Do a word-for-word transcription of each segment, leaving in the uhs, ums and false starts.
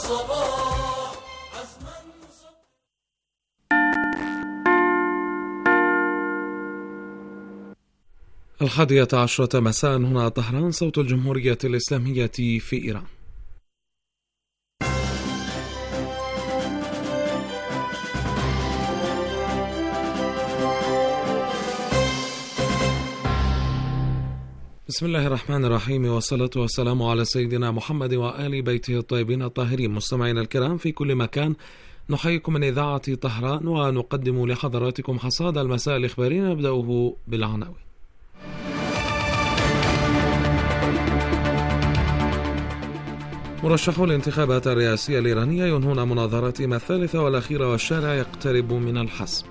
الصباح عزما. الحادية عشرة مساء هنا طهران، صوت الجمهورية الإسلامية في إيران. بسم الله الرحمن الرحيم، والصلاة والسلام على سيدنا محمد وآل بيته الطيبين الطاهرين. مستمعينا الكرام في كل مكان، نحييكم من إذاعة طهران ونقدم لحضراتكم حصاد المساء الإخباري، نبدأه بالعناوين. مرشحو الانتخابات الرئاسية الإيرانية ينهون مناظراتهم الثالثة والأخيرة والشارع يقترب من الحسم.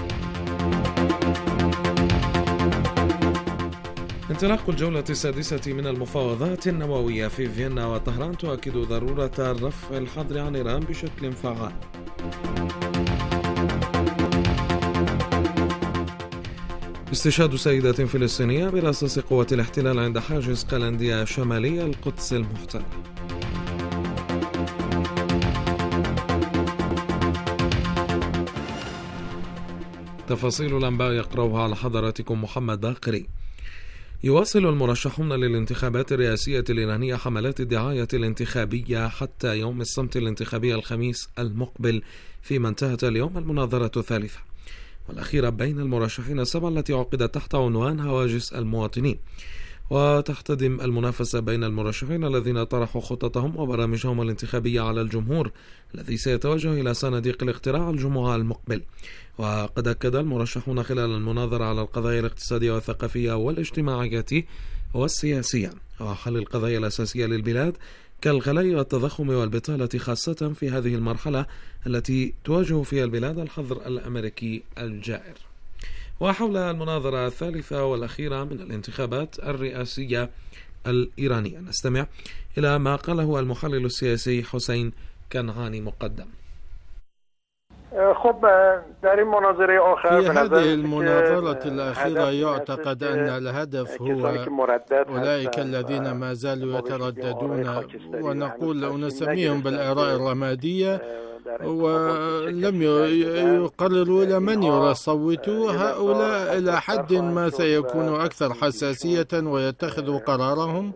انطلاق الجولة السادسة من المفاوضات النووية في فيينا وطهران تؤكد ضرورة رفع الحظر عن إيران بشكل فعال. استشهاد سيدة فلسطينية برصاص قوة الاحتلال عند حاجز قلندية شمالي القدس المحتلة. تفاصيل الأنباء يقرأها على حضراتكم محمد باقري. يواصل المرشحون للانتخابات الرئاسية الإيرانية حملات الدعاية الانتخابية حتى يوم الصمت الانتخابي الخميس المقبل، فيما انتهت اليوم المناظرة الثالثة والأخيرة بين المرشحين السبعة التي عقدت تحت عنوان هواجس المواطنين، وتحتدم المنافسة بين المرشحين الذين طرحوا خططهم وبرامجهم الانتخابية على الجمهور الذي سيتوجه إلى صناديق الاقتراع الجمعة المقبل. وقد أكد المرشحون خلال المناظرة على القضايا الاقتصادية والثقافية والاجتماعية والسياسية وحل القضايا الأساسية للبلاد كالغلاء والتضخم والبطالة، خاصة في هذه المرحلة التي تواجه فيها البلاد الحظر الأمريكي الجائر. وحول المناظرة الثالثة والأخيرة من الانتخابات الرئاسية الإيرانية نستمع إلى ما قاله المحلل السياسي حسين كنعاني مقدم. خب در این مناظره آخر في هذه المناظرة الأخيرة يعتقد أن الهدف هو أولئك الذين ما زالوا يترددون، ونقول ونسميهم بالآراء الرمادية، ولم يقرروا إلى من يصوتوا. هؤلاء إلى حد ما سيكونوا أكثر حساسية ويتخذوا قرارهم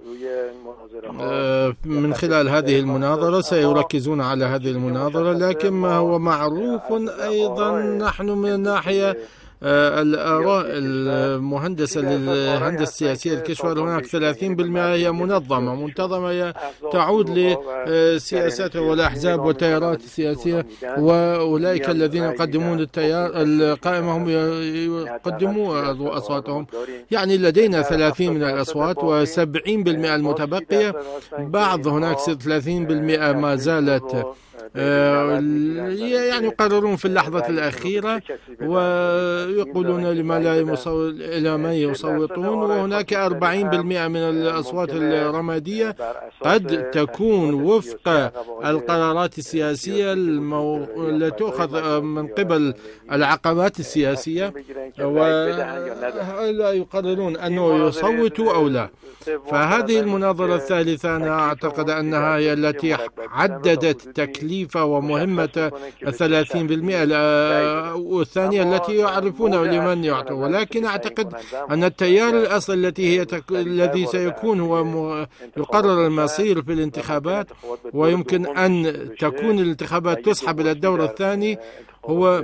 من خلال هذه المناظرة، سيركزون على هذه المناظرة. لكن ما هو معروف أيضا نحن من الناحية الآراء المهندسة للهندسة السياسية للكشور، هناك ثلاثين بالمئة هي منظمة منتظمة، هي تعود لسياسات والأحزاب والتيارات السياسية، وأولئك الذين يقدمون التيار القائمة هم يقدموا أصواتهم. يعني لدينا ثلاثين من الأصوات وسبعين بالمئة المتبقية، بعض هناك ثلاثين بالمئة ما زالت يعني يقررون في اللحظة الأخيرة ويقولون لما لا يصوت إلى من يصوتون، وهناك أربعين بالمئة من الأصوات الرمادية قد تكون وفق القرارات السياسية التي تؤخذ من قبل العقبات السياسية، ولا يقررون أنه يصوتوا أو لا. فهذه المناظرة الثالثة أنا أعتقد أنها هي التي عددت تكليف ومهمة الثلاثين بالمئة، والثانية التي يعرفون لمن يعطوا. ولكن أعتقد أن التيار الأصل التي هي تك... الذي سيكون هو م... يقرر المصير في الانتخابات، ويمكن أن تكون الانتخابات تسحب إلى الدور الثاني، هو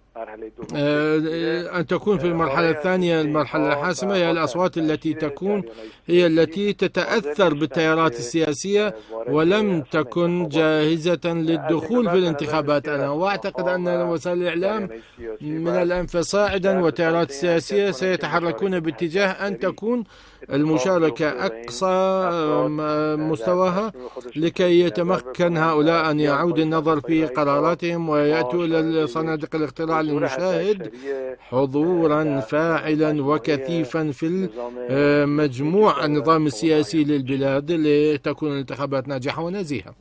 أن تكون في المرحلة الثانية المرحلة الحاسمة، هي الأصوات التي تكون هي التي تتأثر بالتيارات السياسية ولم تكن جاهزة للدخول في الانتخابات. أنا وأعتقد أن وسائل الإعلام من الآن فصاعدا والتيارات السياسية سيتحركون باتجاه أن تكون المشاركة أقصى مستواها لكي يتمكن هؤلاء أن يعود النظر في قراراتهم ويأتوا إلى صناديق الاقتراع للمشاهد حضورا فاعلا وكثيفا في مجموع النظام السياسي للبلاد لتكون الانتخابات ناجحة ونزيهة.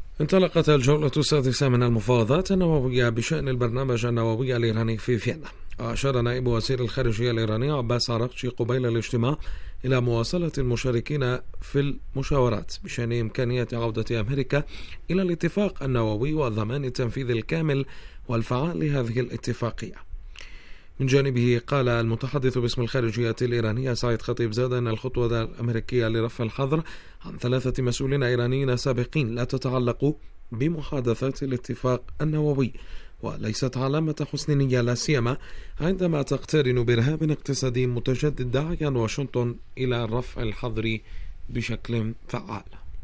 انطلقت الجولة السادسة من المفاوضات النووية بشأن البرنامج النووي الإيراني في فيينا، وأشار نائب وزير الخارجية الإيراني عباس عراقچي قبيل الاجتماع إلى مواصلة المشاركين في المشاورات بشأن إمكانية عودة أمريكا إلى الاتفاق النووي وضمان التنفيذ الكامل والفعال لهذه الاتفاقية. من جانبه قال المتحدث باسم الخارجية الإيرانية سعيد خطيب زاد أن الخطوة الأمريكية لرفع الحظر عن ثلاثة مسؤولين إيرانيين سابقين لا تتعلق بمحادثات الاتفاق النووي، وليست علامة حسن نية لا سيما عندما تقترن بإرهاب اقتصادي متجدد داعيا واشنطن إلى رفع الحظر بشكل فعال.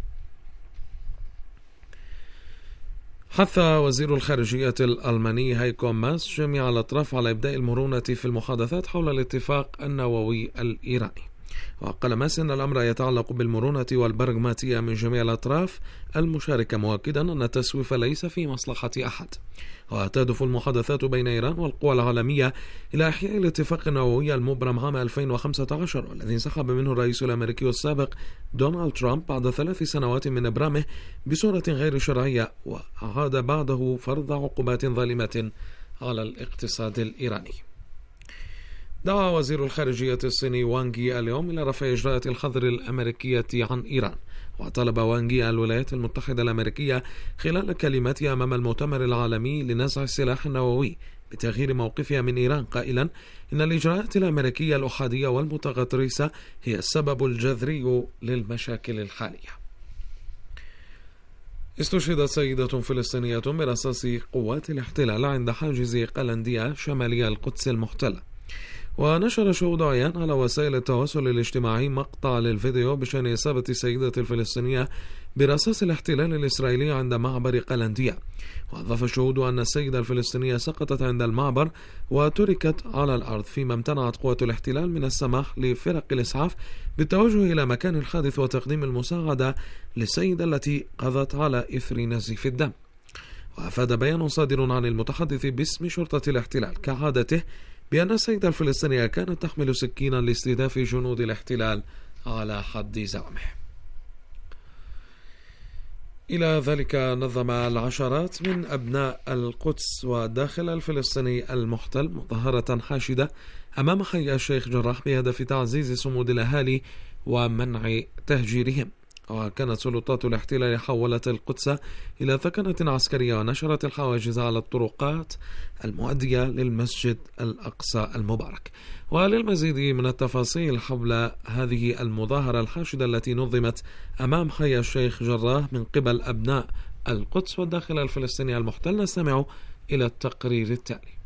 حث وزير الخارجية الألماني هايكو ماس جميع الأطراف على إبداء المرونة في المحادثات حول الاتفاق النووي الإيراني. وقال ماس إن الأمر يتعلق بالمرونة والبراغماتية من جميع الأطراف المشاركة، مؤكدا أن التسويف ليس في مصلحة أحد. وتهدف المحادثات بين إيران والقوى العالمية إلى إحياء الاتفاق النووي المبرم عام ألفين وخمسة عشر، والذي انسحب منه الرئيس الأمريكي السابق دونالد ترامب بعد ثلاث سنوات من إبرامه بصورة غير شرعية، وأعاد بعده فرض عقوبات ظالمة على الاقتصاد الإيراني. دعا وزير الخارجية الصيني وانغ يي اليوم إلى رفع إجراءات الحظر الأمريكية عن إيران، وطلب وانغ يي الولايات المتحدة الأمريكية خلال كلمته أمام المؤتمر العالمي لنزع السلاح النووي بتغيير موقفها من إيران، قائلا إن الإجراءات الأمريكية الأحادية والمتغطرسة هي السبب الجذري للمشاكل الحالية. استشهدت سيدة فلسطينية برصاص قوات الاحتلال عند حاجز قلندية شمالي القدس المحتلة. ونشر شهود عيان على وسائل التواصل الاجتماعي مقطع للفيديو بشأن إصابة السيدة الفلسطينية برصاص الاحتلال الإسرائيلي عند معبر قلندية. وأضاف الشهود أن السيدة الفلسطينية سقطت عند المعبر وتركت على الأرض، فيما امتنعت قوات الاحتلال من السماح لفرق الإسعاف بالتوجه إلى مكان الحادث وتقديم المساعدة للسيدة التي قضت على إثر نزيف الدم. وأفاد بيان صادر عن المتحدث باسم شرطة الاحتلال كعادته بأن السيدة الفلسطينية كانت تحمل سكينا لاستهداف جنود الاحتلال على حد زعمه. إلى ذلك نظم العشرات من أبناء القدس والداخل الفلسطيني المحتل مظاهرة حاشدة أمام حي الشيخ جراح بهدف تعزيز صمود الأهالي ومنع تهجيرهم. وكانت سلطات الاحتلال حولت القدس إلى ثكنة عسكرية ونشرت الحواجز على الطرقات المؤدية للمسجد الأقصى المبارك. وللمزيد من التفاصيل حول هذه المظاهرة الحاشدة التي نظمت أمام حي الشيخ جراح من قبل أبناء القدس والداخل الفلسطيني المحتل، نستمع إلى التقرير التالي.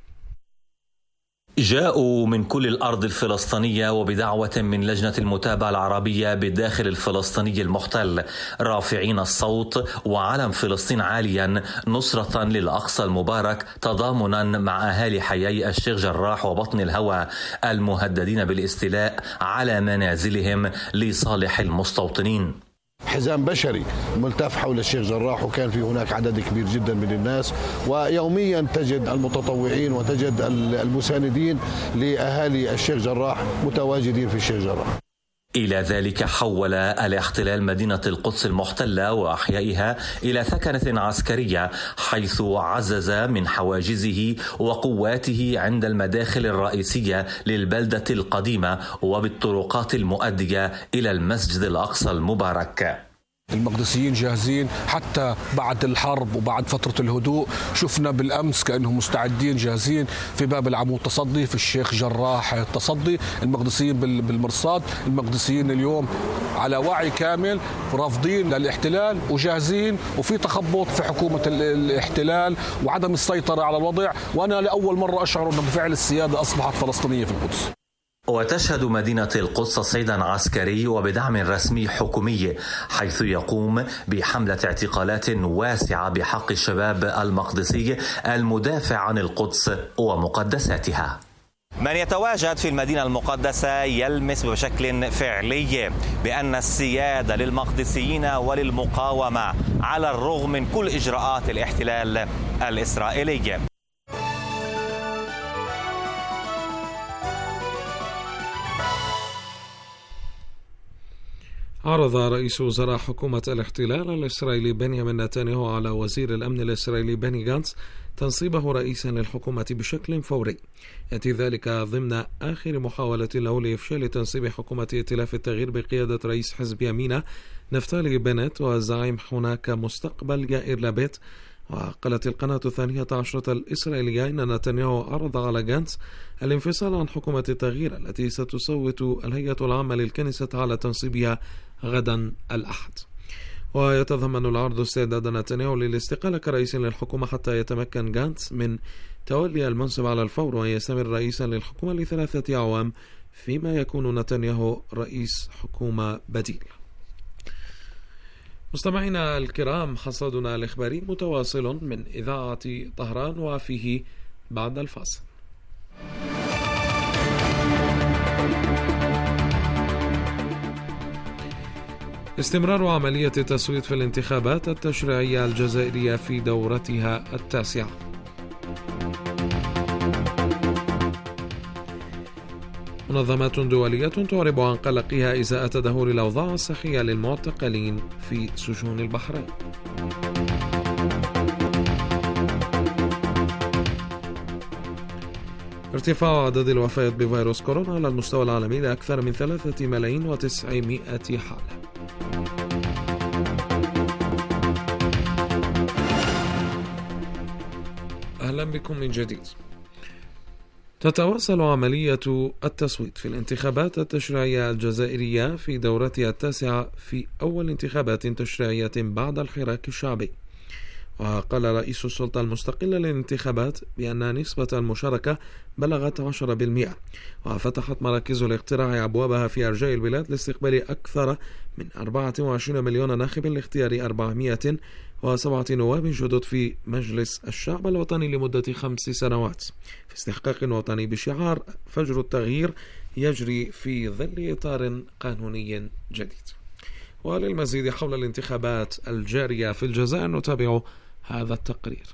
جاءوا من كل الأرض الفلسطينية وبدعوة من لجنة المتابعة العربية بالداخل الفلسطيني المحتل، رافعين الصوت وعلم فلسطين عاليا نصرة للأقصى المبارك، تضامنا مع أهالي حيي الشيخ جراح وبطن الهوى المهددين بالاستيلاء على منازلهم لصالح المستوطنين. حزام بشري ملتف حول الشيخ جراح، وكان في هناك عدد كبير جدا من الناس، ويوميا تجد المتطوعين وتجد المساندين لأهالي الشيخ جراح متواجدين في الشيخ جراح. إلى ذلك حول الاحتلال مدينة القدس المحتلة وأحيائها إلى ثكنة عسكرية، حيث عزز من حواجزه وقواته عند المداخل الرئيسية للبلدة القديمة وبالطرقات المؤدية إلى المسجد الأقصى المبارك. المقدسيين جاهزين حتى بعد الحرب وبعد فترة الهدوء، شفنا بالأمس كأنهم مستعدين جاهزين في باب العمود تصدي، في الشيخ جراح تصدي، المقدسيين بالمرصاد، المقدسيين اليوم على وعي كامل رافضين للاحتلال وجاهزين، وفي تخبط في حكومة الاحتلال وعدم السيطرة على الوضع، وأنا لأول مرة أشعر أن بفعل السيادة أصبحت فلسطينية في القدس. وتشهد مدينة القدس صيدا عسكري وبدعم رسمي حكومي، حيث يقوم بحملة اعتقالات واسعة بحق الشباب المقدسي المدافع عن القدس ومقدساتها. من يتواجد في المدينة المقدسة يلمس بشكل فعلي بأن السيادة للمقدسيين وللمقاومة على الرغم من كل إجراءات الاحتلال الإسرائيلي. عرض رئيس وزراء حكومة الاحتلال الإسرائيلي بنيامين نتنياهو على وزير الأمن الإسرائيلي بني غانتس تنصيبه رئيسا للحكومة بشكل فوري. يأتي ذلك ضمن آخر محاولة له لإفشال تنصيب حكومة ائتلاف التغيير بقيادة رئيس حزب يمينة نفتالي بنت وزعيم هناك مستقبل يائير لابيد. وقالت القناة الثانية عشرة الإسرائيلية إن نتنياهو عرض على غانتس الانفصال عن حكومة التغيير التي ستصوت الهيئة العامة للكنيسة على تنصيبها غدا الأحد. ويتضمن العرض استعداد نتنياهو للاستقالة كرئيس للحكومة حتى يتمكن غانتس من تولي المنصب على الفور ويستمر رئيسا للحكومة لثلاثة أعوام، فيما يكون نتنياهو رئيس حكومة بديل. مستمعينا الكرام، حصادنا الإخباري متواصل من إذاعة طهران وفيه بعد الفاصل. استمرار عملية التصويت في الانتخابات التشريعية الجزائرية في دورتها التاسعة. منظمات دولية تعرب عن قلقها إزاء تدهور الأوضاع الصحية للمعتقلين في سجون البحرين. ارتفاع عدد الوفيات بفيروس كورونا على المستوى العالمي لأكثر من ثلاثة ملايين وتسعمائة حالة. أهلا بكم من جديد. تتواصل عملية التصويت في الانتخابات التشريعية الجزائرية في دورتها التاسعة في أول انتخابات تشريعية بعد الحراك الشعبي. وقال رئيس السلطة المستقلة للانتخابات بأن نسبة المشاركة بلغت عشرة بالمئة، وفتحت مراكز الاقتراع أبوابها في أرجاء البلاد لاستقبال أكثر من أربعة وعشرين مليون ناخب لاختيار أربعمائة وسبعة نواب جدد في مجلس الشعب الوطني لمدة خمس سنوات في استحقاق وطني بشعار فجر التغيير يجري في ظل إطار قانوني جديد. وللمزيد حول الانتخابات الجارية في الجزائر نتابع هذا التقرير.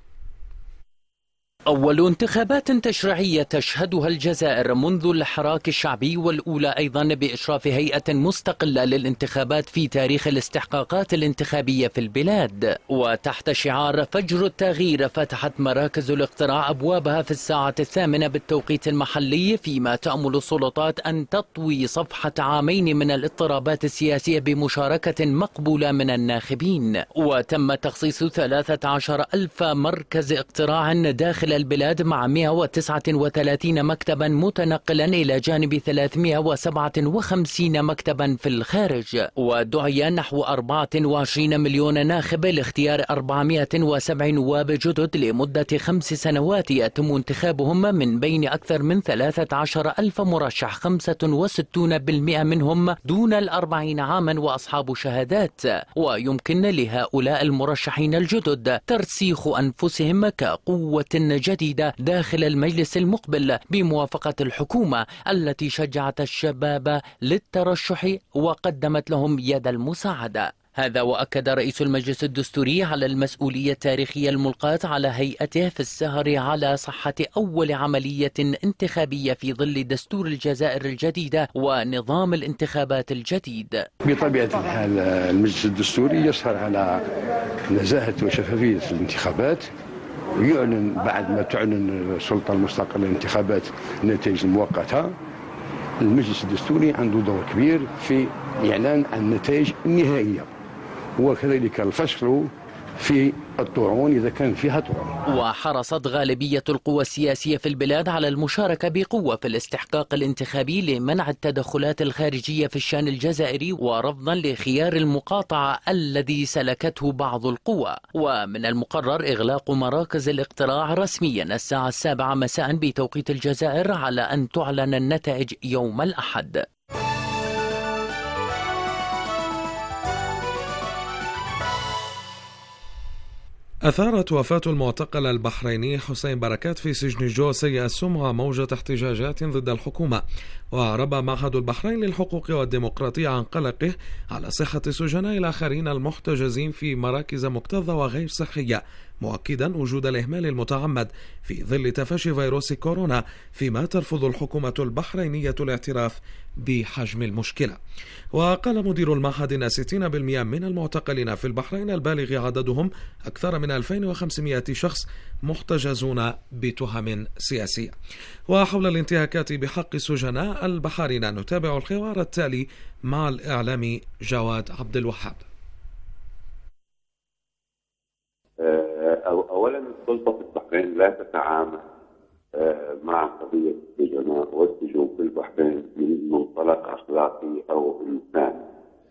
أول انتخابات تشريعية تشهدها الجزائر منذ الحراك الشعبي، والأولى أيضا بإشراف هيئة مستقلة للانتخابات في تاريخ الاستحقاقات الانتخابية في البلاد. وتحت شعار فجر التغيير فتحت مراكز الاقتراع أبوابها في الساعة الثامنة بالتوقيت المحلي، فيما تأمل السلطات أن تطوي صفحة عامين من الاضطرابات السياسية بمشاركة مقبولة من الناخبين. وتم تخصيص ثلاثة عشر ألف مركز اقتراع داخل البلاد مع مئة وتسعة وثلاثين مكتبا متنقلا إلى جانب ثلاثمئة وسبعة وخمسين مكتبا في الخارج. ودعي نحو أربعة وعشرين مليون ناخب لاختيار أربعمئة وسبعة نواب جدد لمدة خمس سنوات يتم انتخابهم من بين أكثر من ثلاثة عشر ألف مرشح، خمسة وستين بالمئة منهم دون الأربعين عاما وأصحاب شهادات. ويمكن لهؤلاء المرشحين الجدد ترسيخ أنفسهم كقوة جديدة داخل المجلس المقبل بموافقة الحكومة التي شجعت الشباب للترشح وقدمت لهم يد المساعدة. هذا وأكد رئيس المجلس الدستوري على المسؤولية التاريخية الملقاة على هيئته في السهر على صحة أول عملية انتخابية في ظل دستور الجزائر الجديدة ونظام الانتخابات الجديد. بطبيعة الحال المجلس الدستوري يسهر على نزاهة وشفافية الانتخابات، ويعلن بعد ما تعلن السلطة المستقلة للانتخابات النتائج المؤقتة. المجلس الدستوري عنده دور كبير في إعلان عن النتائج النهائية، وكذلك الفصل في الطعون إذا كان فيها طعون. وحرصت غالبية القوى السياسية في البلاد على المشاركة بقوة في الاستحقاق الانتخابي لمنع التدخلات الخارجية في الشأن الجزائري، ورفضا لخيار المقاطعة الذي سلكته بعض القوى. ومن المقرر إغلاق مراكز الاقتراع رسميا الساعة السابعة مساء بتوقيت الجزائر على أن تعلن النتائج يوم الأحد. أثارت وفاة المعتقل البحريني حسين بركات في سجن جو سيء السمعة موجة احتجاجات ضد الحكومة. وأعرب معهد البحرين للحقوق والديمقراطية عن قلقه على صحة السجناء الآخرين المحتجزين في مراكز مكتظة وغير صحية مؤكدا وجود الإهمال المتعمد في ظل تفشي فيروس كورونا، فيما ترفض الحكومة البحرينية الاعتراف بحجم المشكلة. وقال مدير المعهد أن ستين بالمئة من المعتقلين في البحرين البالغ عددهم أكثر من ألفين وخمسمئة شخص محتجزون بتهم سياسية. وحول الانتهاكات بحق السجناء البحرين نتابع الحوار التالي مع الإعلامي جواد عبد الوهاب. أولا السلطة في البحرين لا تتعامل مع قضية السجناء والسجون في البحرين من منطلق أخلاقي أو إنساني.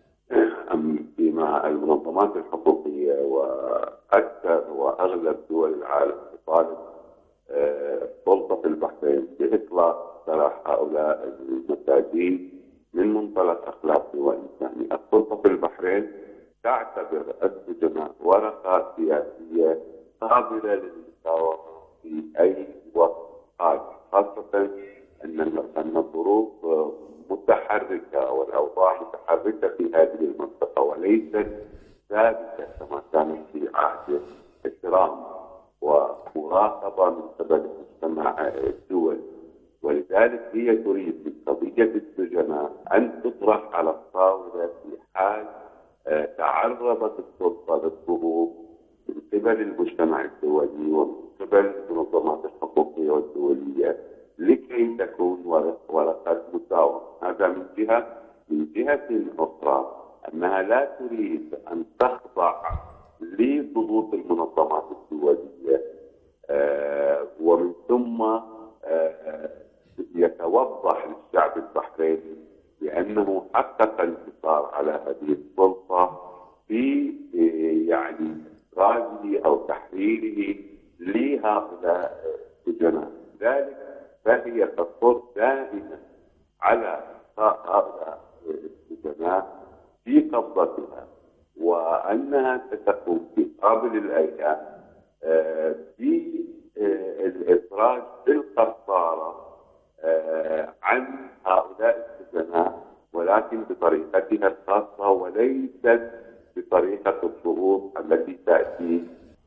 فيما المنظمات الحقوقية وأكثر وأغلب دول العالم تطالب السلطة في البحرين بإطلاق سراح هؤلاء المساجين من منطلق أخلاقي وإنساني. السلطة في البحرين تعتبر السجناء ورقة سياسية قابلة للمساواة في أي وقت حاجة، خاصة أن الظروف متحركة أو الأوضاع متحركة في هذه المنطقة وليست ثابتة كما كانت في عهد الترامب ومراقبة من قبل المجتمع الدولي. ولذلك هي تريد بقضية السجناء أن تطرح على الطاولة في حال تعرضت السلطة للضغوط من قبل المجتمع الدولي ومن قبل المنظمات الحقوقية والدولية لكي تكون ورقة مساواة. هذا من جهة. من جهة أخرى أنها لا تريد أن تخضع لضغوط المنظمات الدولية، آه ومن ثم آه يتوضح للشعب البحريني بأنه حقق انتصار على هذه السلطة في يعني إخراجه أو تحريره لهؤلاء السجناء. ذلك فهي تصر دائما على هؤلاء السجناء في قبضتها، وأنها ستقوم في قابل الأيام في الإخراج بالقسطرة عن هؤلاء السجناء، ولكن بطريقتها الخاصة وليست بطريقة الضغوط التي تأتي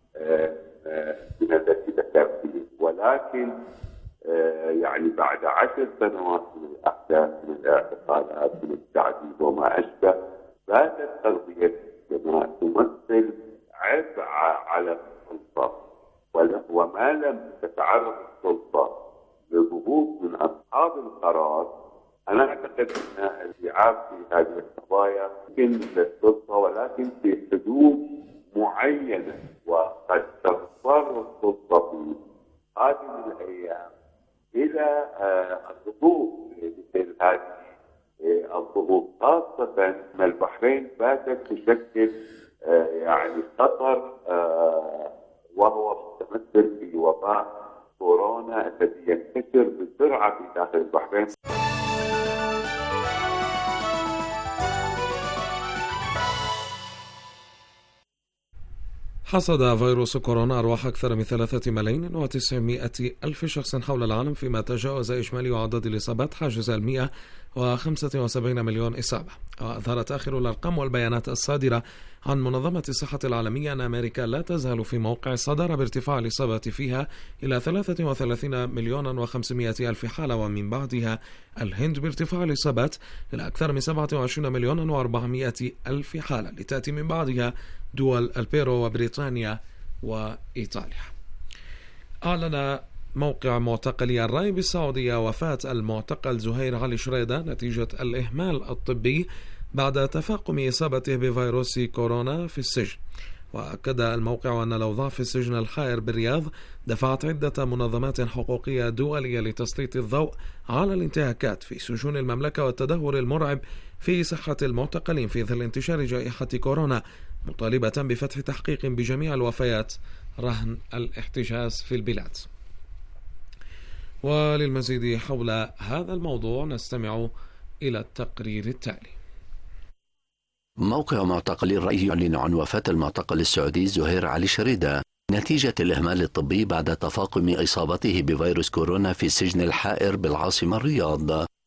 من التي ذكرت. ولكن يعني بعد عشر سنوات من الأحداث من الاعتقالات من التعذيب وما أشبه، باتت قضية السجناء تمثل عبء على السلطة، وما لم تتعرض السلطة لضغوط من أصحاب القرار. أنا أعتقد أن اللعاب في هذه القضايا يمكن للسلطة ولكن في حدود معينة، وقد تضطر السلطة في هذه الأيام إلى الضغوط مثل هذه الضغوط، خاصة أن البحرين باتت تشكل يعني خطر وهو متمثل في وباء كورونا الذي ينتشر بسرعة في داخل البحرين. حصد فيروس كورونا أرواح أكثر من ثلاثة ملايين وتسعمائة ألف شخص حول العالم، فيما تجاوز إجمالي عدد الإصابات حاجز المئة وخمسة وسبعين مليون إصابة. وأظهرت آخر الأرقام والبيانات الصادرة عن منظمة الصحة العالمية أن أمريكا لا تزال في موقع الصدارة بارتفاع الإصابات فيها إلى ثلاثة وثلاثين مليون وخمسمائة ألف حالة، ومن بعدها الهند بارتفاع الإصابات إلى أكثر من سبعة وعشرين مليون وأربعمائة ألف حالة، لتأتي من بعدها دول البيرو وبريطانيا وإيطاليا. أعلن موقع معتقلي الرأي بالسعودية وفاة المعتقل زهير علي شريدة نتيجة الإهمال الطبي بعد تفاقم إصابته بفيروس كورونا في السجن. وأكد الموقع أن الأوضاع في السجن الحائر بالرياض دفعت عدة منظمات حقوقية دولية لتسليط الضوء على الانتهاكات في سجون المملكة والتدهور المرعب في صحة المعتقلين في ظل انتشار جائحة كورونا، مطالبة بفتح تحقيق بجميع الوفيات رهن الاحتجاز في البلاد. وللمزيد حول هذا الموضوع نستمع إلى التقرير التالي. موقع معتقلي الرأي يعلن عن وفاة المعتقل السعودي زهير علي شريدة نتيجة الإهمال الطبي بعد تفاقم إصابته بفيروس كورونا في السجن الحائر بالعاصمة الرياض.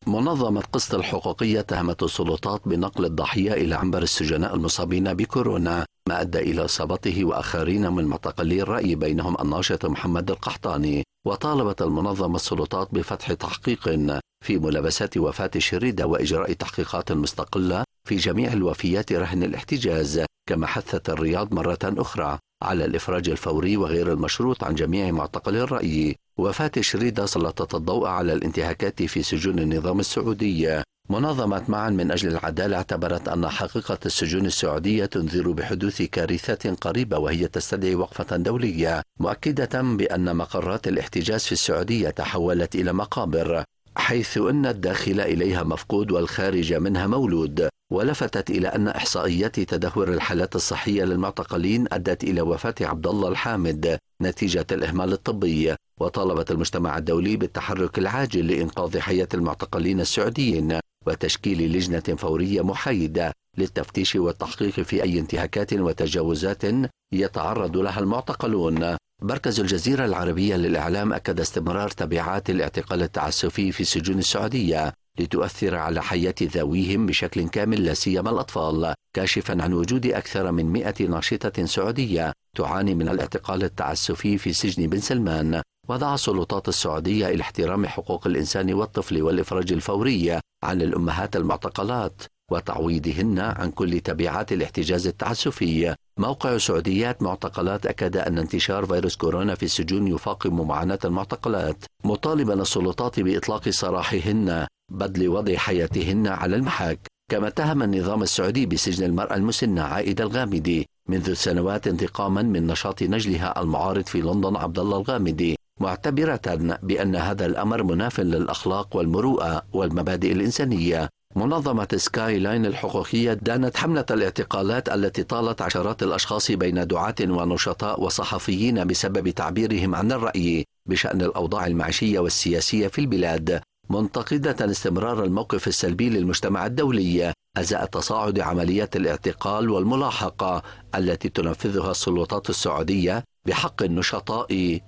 منظمة قسط الحقوقية اتهمت السلطات بنقل الضحية إلى عنبر السجناء المصابين بكورونا، ما أدى إلى إصابته وآخرين من معتقلي الرأي بينهم الناشط محمد القحطاني. وطالبت المنظمة السلطات بفتح تحقيق في ملابسات وفاة شريدة وإجراء تحقيقات مستقلة في جميع الوفيات رهن الاحتجاز. كما حثت الرياض مرة أخرى على الإفراج الفوري وغير المشروط عن جميع معتقلي الرأي. وفاة شريدة سلطت الضوء على الانتهاكات في سجون النظام السعودي. منظمة معا من أجل العدالة اعتبرت أن حقيقة السجون السعودية تنذر بحدوث كارثة قريبة وهي تستدعي وقفة دولية، مؤكدة بأن مقرات الاحتجاز في السعودية تحولت إلى مقابر، حيث أن الداخل إليها مفقود والخارج منها مولود. ولفتت إلى أن إحصائيات تدهور الحالات الصحية للمعتقلين أدت إلى وفاة عبد الله الحامد نتيجة الإهمال الطبي. وطالبت المجتمع الدولي بالتحرك العاجل لإنقاذ حياة المعتقلين السعوديين وتشكيل لجنة فورية محايدة للتفتيش والتحقيق في أي انتهاكات وتجاوزات يتعرض لها المعتقلون. مركز الجزيرة العربية للإعلام أكد استمرار تبعات الاعتقال التعسفي في سجون السعودية لتؤثر على حياة ذويهم بشكل كامل لا سيما الأطفال، كاشفا عن وجود أكثر من مئة ناشطة سعودية تعاني من الاعتقال التعسفي في سجن بن سلمان. ودعا السلطات السعودية إلى احترام حقوق الإنسان والطفل والإفراج الفوري عن الأمهات المعتقلات وتعويضهن عن كل تبعات الاحتجاز التعسفي. موقع سعوديات معتقلات أكد أن انتشار فيروس كورونا في السجون يفاقم معاناة المعتقلات، مطالبا السلطات بإطلاق سراحهن بدل وضع حياتهن على المحك. كما اتهم النظام السعودي بسجن المرأة المسنة عائدة الغامدي منذ سنوات انتقاما من نشاط نجلها المعارض في لندن عبد الله الغامدي، معتبرة بأن هذا الأمر مناف للأخلاق والمروءة والمبادئ الإنسانية. منظمة سكاي لاين الحقوقية دانت حملة الاعتقالات التي طالت عشرات الأشخاص بين دعاة ونشطاء وصحفيين بسبب تعبيرهم عن الرأي بشأن الأوضاع المعيشية والسياسية في البلاد، منتقدة استمرار الموقف السلبي للمجتمع الدولي أزاء تصاعد عمليات الاعتقال والملاحقة التي تنفذها السلطات السعودية بحق النشطاء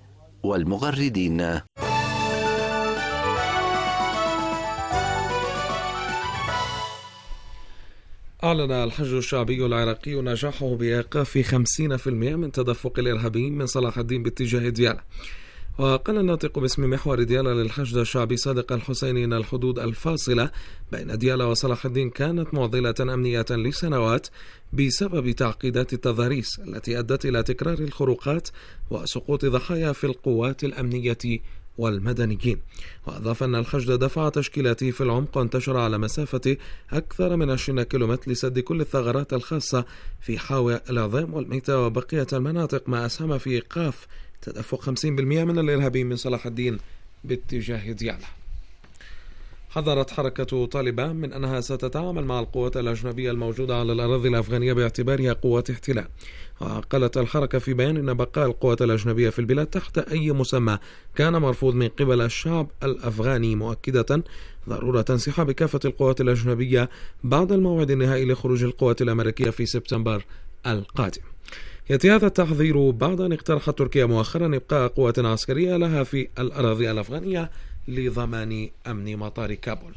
والمغردين. أعلن الحشد الشعبي العراقي نجاحه بإيقاف خمسين بالمئة من تدفق الإرهابيين من صلاح الدين باتجاه ديالى. وقال الناطق باسم محور ديالى للحشد الشعبي صادق الحسيني أن الحدود الفاصلة بين ديالى وصلاح الدين كانت معضلة أمنية لسنوات بسبب تعقيدات التضاريس التي أدت إلى تكرار الخروقات وسقوط ضحايا في القوات الأمنية والمدنيين. وأضاف أن الحشد دفع تشكيلاته في العمق وانتشر على مسافة أكثر من عشرين كيلومتر لسد كل الثغرات الخاصة في حاوي العظام والميتة وبقية المناطق، ما أسهم في إيقاف تدفق خمسين بالمئة من الإرهابيين من صلاح الدين باتجاه ديالى. حذرت حركة طالبان من أنها ستتعامل مع القوات الأجنبية الموجودة على الأراضي الأفغانية باعتبارها قوات احتلال. وقالت الحركة في بيان أن بقاء القوات الأجنبية في البلاد تحت أي مسمى كان مرفوض من قبل الشعب الأفغاني، مؤكدة ضرورة انسحاب كافة القوات الأجنبية بعد الموعد النهائي لخروج القوات الأمريكية في سبتمبر القادم. يأتي هذا التحذير بعد أن اقترحت تركيا مؤخرا إبقاء قوات عسكرية لها في الأراضي الأفغانية لضمان أمن مطار كابول.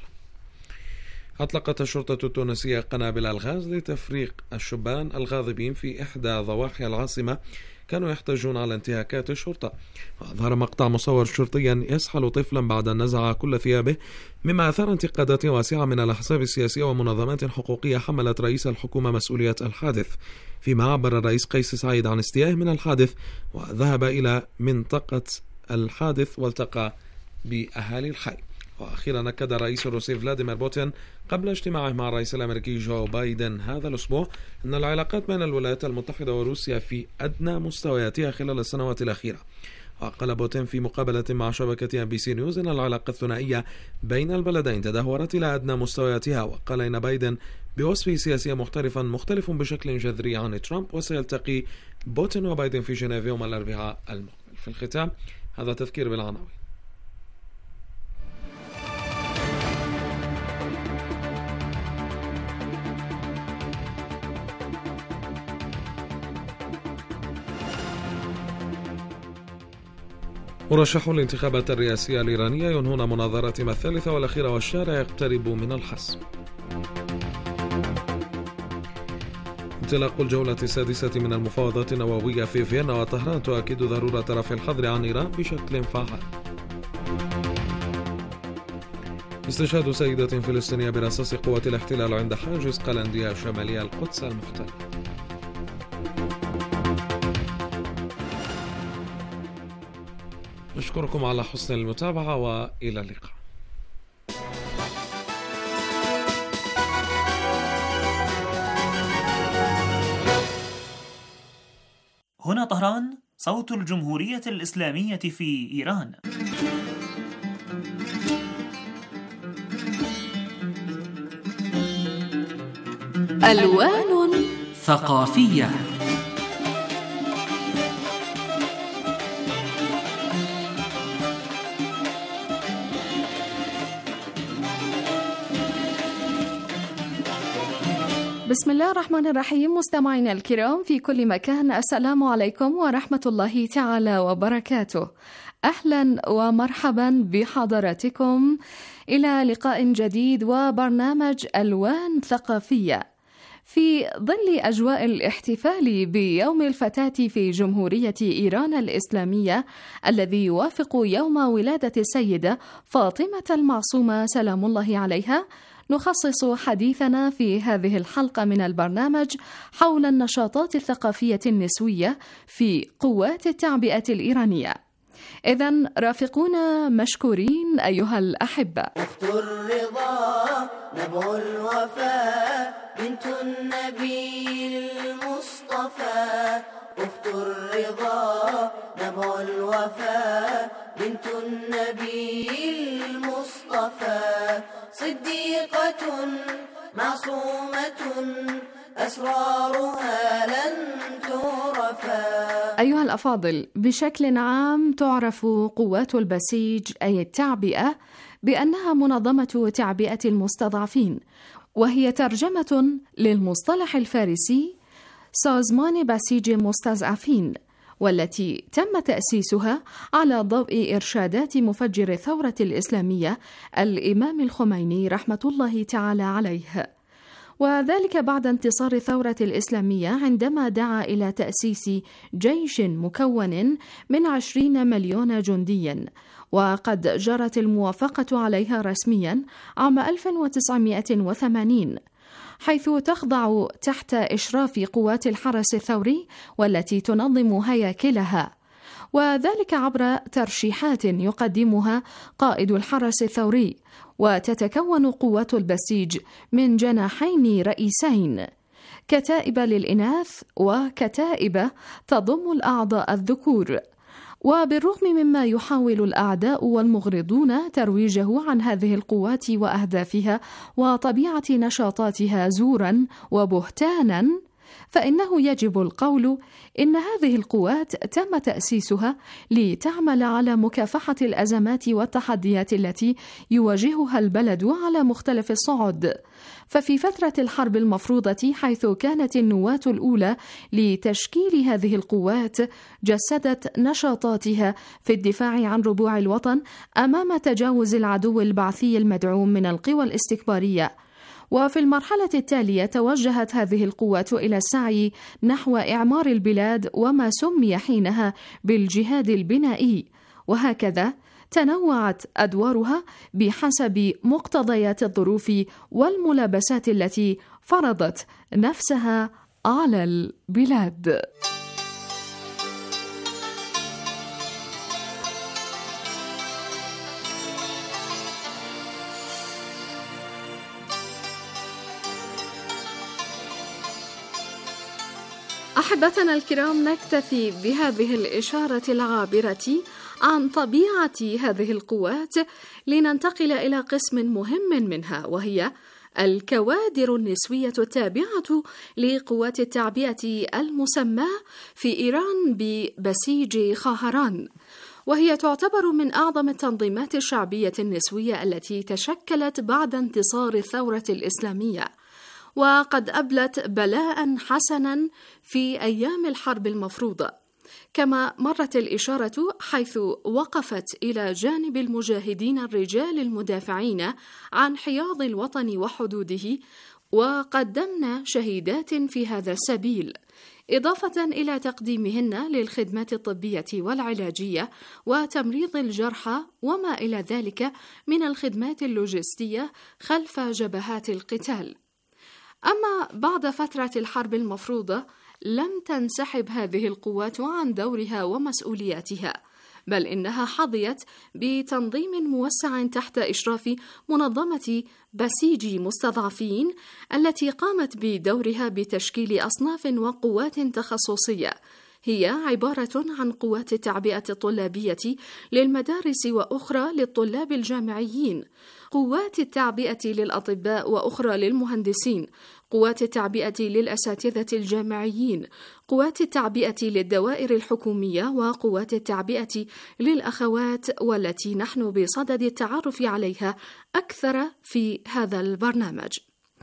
أطلقت الشرطة التونسية قنابل الغاز لتفريق الشبان الغاضبين في إحدى ضواحي العاصمة كانوا يحتجون على انتهاكات الشرطة. وأظهر مقطع مصور شرطيا يسحل طفلا بعد أن نزع كل ثيابه، مما أثار انتقادات واسعة من الأحزاب السياسية ومنظمات حقوقية حملت رئيس الحكومة مسؤولية الحادث، فيما عبر الرئيس قيس سعيد عن استيائه من الحادث وذهب إلى منطقة الحادث والتقى بأهالي الحي. وأخيرا أكد الرئيس الروسي فلاديمير بوتين قبل اجتماعه مع الرئيس الأمريكي جو بايدن هذا الأسبوع أن العلاقات بين الولايات المتحدة وروسيا في أدنى مستوياتها خلال السنوات الأخيرة. وقال بوتين في مقابلة مع شبكة ام بي سي نيوز أن العلاقة الثنائية بين البلدين تدهورت إلى أدنى مستوياتها. وقال إن بايدن بوصفه سياسيا محترفا مختلف بشكل جذري عن ترامب، وسيلتقي بوتين وبايدن في جنيف يوم الأربعاء المقبل. في الختام هذا تذكير بالعناوين. مرشحو الانتخابات الرئاسية الإيرانية ينهون مناظراتهم الثالثة والأخيرة والشارع يقترب من الحسم. انطلاق الجولة السادسة من المفاوضات النووية في فيينا وطهران تؤكد ضرورة رفع الحظر عن إيران بشكل فعال. استشهاد سيدة فلسطينية برصاص قوات الاحتلال عند حاجز قلندية شمالية القدس المحتلة. نشكركم على حسن المتابعة وإلى اللقاء. هنا طهران، صوت الجمهورية الإسلامية في إيران. ألوان ثقافية. بسم الله الرحمن الرحيم. مستمعينا الكرام في كل مكان، السلام عليكم ورحمة الله تعالى وبركاته. أهلا ومرحبا بحضراتكم إلى لقاء جديد وبرنامج ألوان ثقافية في ظل أجواء الاحتفال بيوم الفتاة في جمهورية إيران الإسلامية الذي يوافق يوم ولادة السيدة فاطمة المعصومة سلام الله عليها. نخصص حديثنا في هذه الحلقة من البرنامج حول النشاطات الثقافية النسوية في قوات التعبئة الإيرانية. إذن رافقونا مشكورين أيها الأحبة. أخت الرضا نبع الوفاء بنت النبي المصطفى. أخت الرضا نبع الوفاء بنت النبي المصطفى. صديقة معصومة أسرارها لن تعرفا. أيها الأفاضل، بشكل عام تعرف قوات البسيج أي التعبئة بأنها منظمة تعبئة المستضعفين، وهي ترجمة للمصطلح الفارسي سازمان بسيج مستضعفين، والتي تم تأسيسها على ضوء إرشادات مفجر الثورة الإسلامية الإمام الخميني رحمة الله تعالى عليه، وذلك بعد انتصار الثورة الإسلامية عندما دعا إلى تأسيس جيش مكون من عشرين مليون جندي، وقد جرت الموافقة عليها رسميا عام ألف وتسعمائة وثمانين، حيث تخضع تحت إشراف قوات الحرس الثوري والتي تنظم هياكلها، وذلك عبر ترشيحات يقدمها قائد الحرس الثوري. وتتكون قوات البسيج من جناحين رئيسين، كتائب للإناث وكتائب تضم الأعضاء الذكور. وبالرغم مما يحاول الأعداء والمغرضون ترويجه عن هذه القوات وأهدافها وطبيعة نشاطاتها زورا وبهتانا، فإنه يجب القول إن هذه القوات تم تأسيسها لتعمل على مكافحة الأزمات والتحديات التي يواجهها البلد على مختلف الصعد. ففي فترة الحرب المفروضة، حيث كانت النواة الأولى لتشكيل هذه القوات جسدت نشاطاتها في الدفاع عن ربوع الوطن أمام تجاوز العدو البعثي المدعوم من القوى الاستكبارية. وفي المرحلة التالية توجهت هذه القوات إلى السعي نحو إعمار البلاد وما سمي حينها بالجهاد البنائي، وهكذا تنوعت أدوارها بحسب مقتضيات الظروف والملابسات التي فرضت نفسها على البلاد. أحبتنا الكرام، نكتفي بهذه الإشارة العابرة عن طبيعة هذه القوات لننتقل إلى قسم مهم منها، وهي الكوادر النسوية التابعة لقوات التعبئة المسماة في إيران ببسيج خاهران، وهي تعتبر من أعظم التنظيمات الشعبية النسوية التي تشكلت بعد انتصار الثورة الإسلامية، وقد أبلت بلاء حسنا في أيام الحرب المفروضة. كما مرت الإشارة حيث وقفت إلى جانب المجاهدين الرجال المدافعين عن حياض الوطن وحدوده، وقدمنا شهيدات في هذا السبيل، إضافة إلى تقديمهن للخدمات الطبية والعلاجية وتمريض الجرحى وما إلى ذلك من الخدمات اللوجستية خلف جبهات القتال. أما بعد فترة الحرب المفروضة لم تنسحب هذه القوات عن دورها ومسؤولياتها، بل إنها حظيت بتنظيم موسع تحت إشراف منظمة بسيجي مستضعفين التي قامت بدورها بتشكيل أصناف وقوات تخصصية هي عبارة عن قوات التعبئة الطلابية للمدارس وأخرى للطلاب الجامعيين، قوات التعبئة للأطباء وأخرى للمهندسين، قوات التعبئة للأساتذة الجامعيين، قوات التعبئة للدوائر الحكومية، وقوات التعبئة للأخوات، والتي نحن بصدد التعرف عليها أكثر في هذا البرنامج.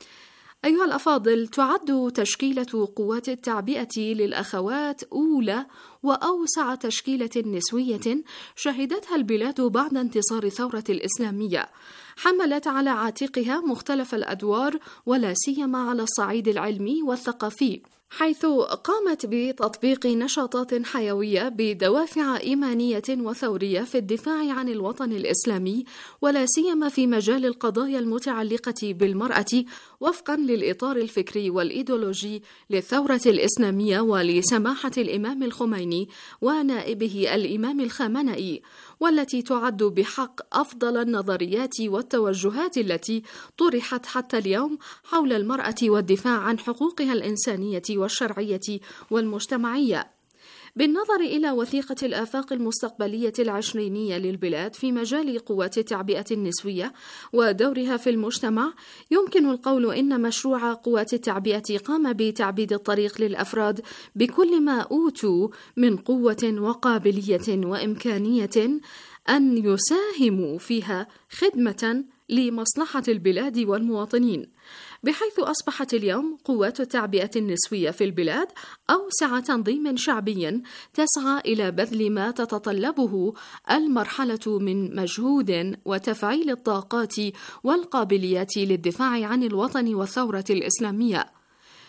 أيها الأفاضل، تعد تشكيلة قوات التعبئة للأخوات أولى وأوسع تشكيلة نسوية شهدتها البلاد بعد انتصار الثورة الإسلامية، حملت على عاتقها مختلف الأدوار ولا سيما على الصعيد العلمي والثقافي، حيث قامت بتطبيق نشاطات حيوية بدوافع إيمانية وثورية في الدفاع عن الوطن الإسلامي، ولا سيما في مجال القضايا المتعلقة بالمرأة وفقا للإطار الفكري والإيديولوجي للثورة الإسلامية ولسماحة الإمام الخميني ونائبه الإمام الخامنئي، والتي تعد بحق أفضل النظريات والتوجهات التي طرحت حتى اليوم حول المرأة والدفاع عن حقوقها الإنسانية والشرعية والمجتمعية. بالنظر إلى وثيقة الآفاق المستقبلية العشرينية للبلاد في مجال قوات التعبئة النسوية ودورها في المجتمع، يمكن القول إن مشروع قوات التعبئة قام بتعبيد الطريق للأفراد بكل ما أوتوا من قوة وقابلية وإمكانية أن يساهموا فيها خدمة لمصلحة البلاد والمواطنين، بحيث أصبحت اليوم قوات التعبئة النسوية في البلاد أوسع تنظيم شعبي تسعى إلى بذل ما تتطلبه المرحلة من مجهود وتفعيل الطاقات والقابليات للدفاع عن الوطن والثورة الإسلامية.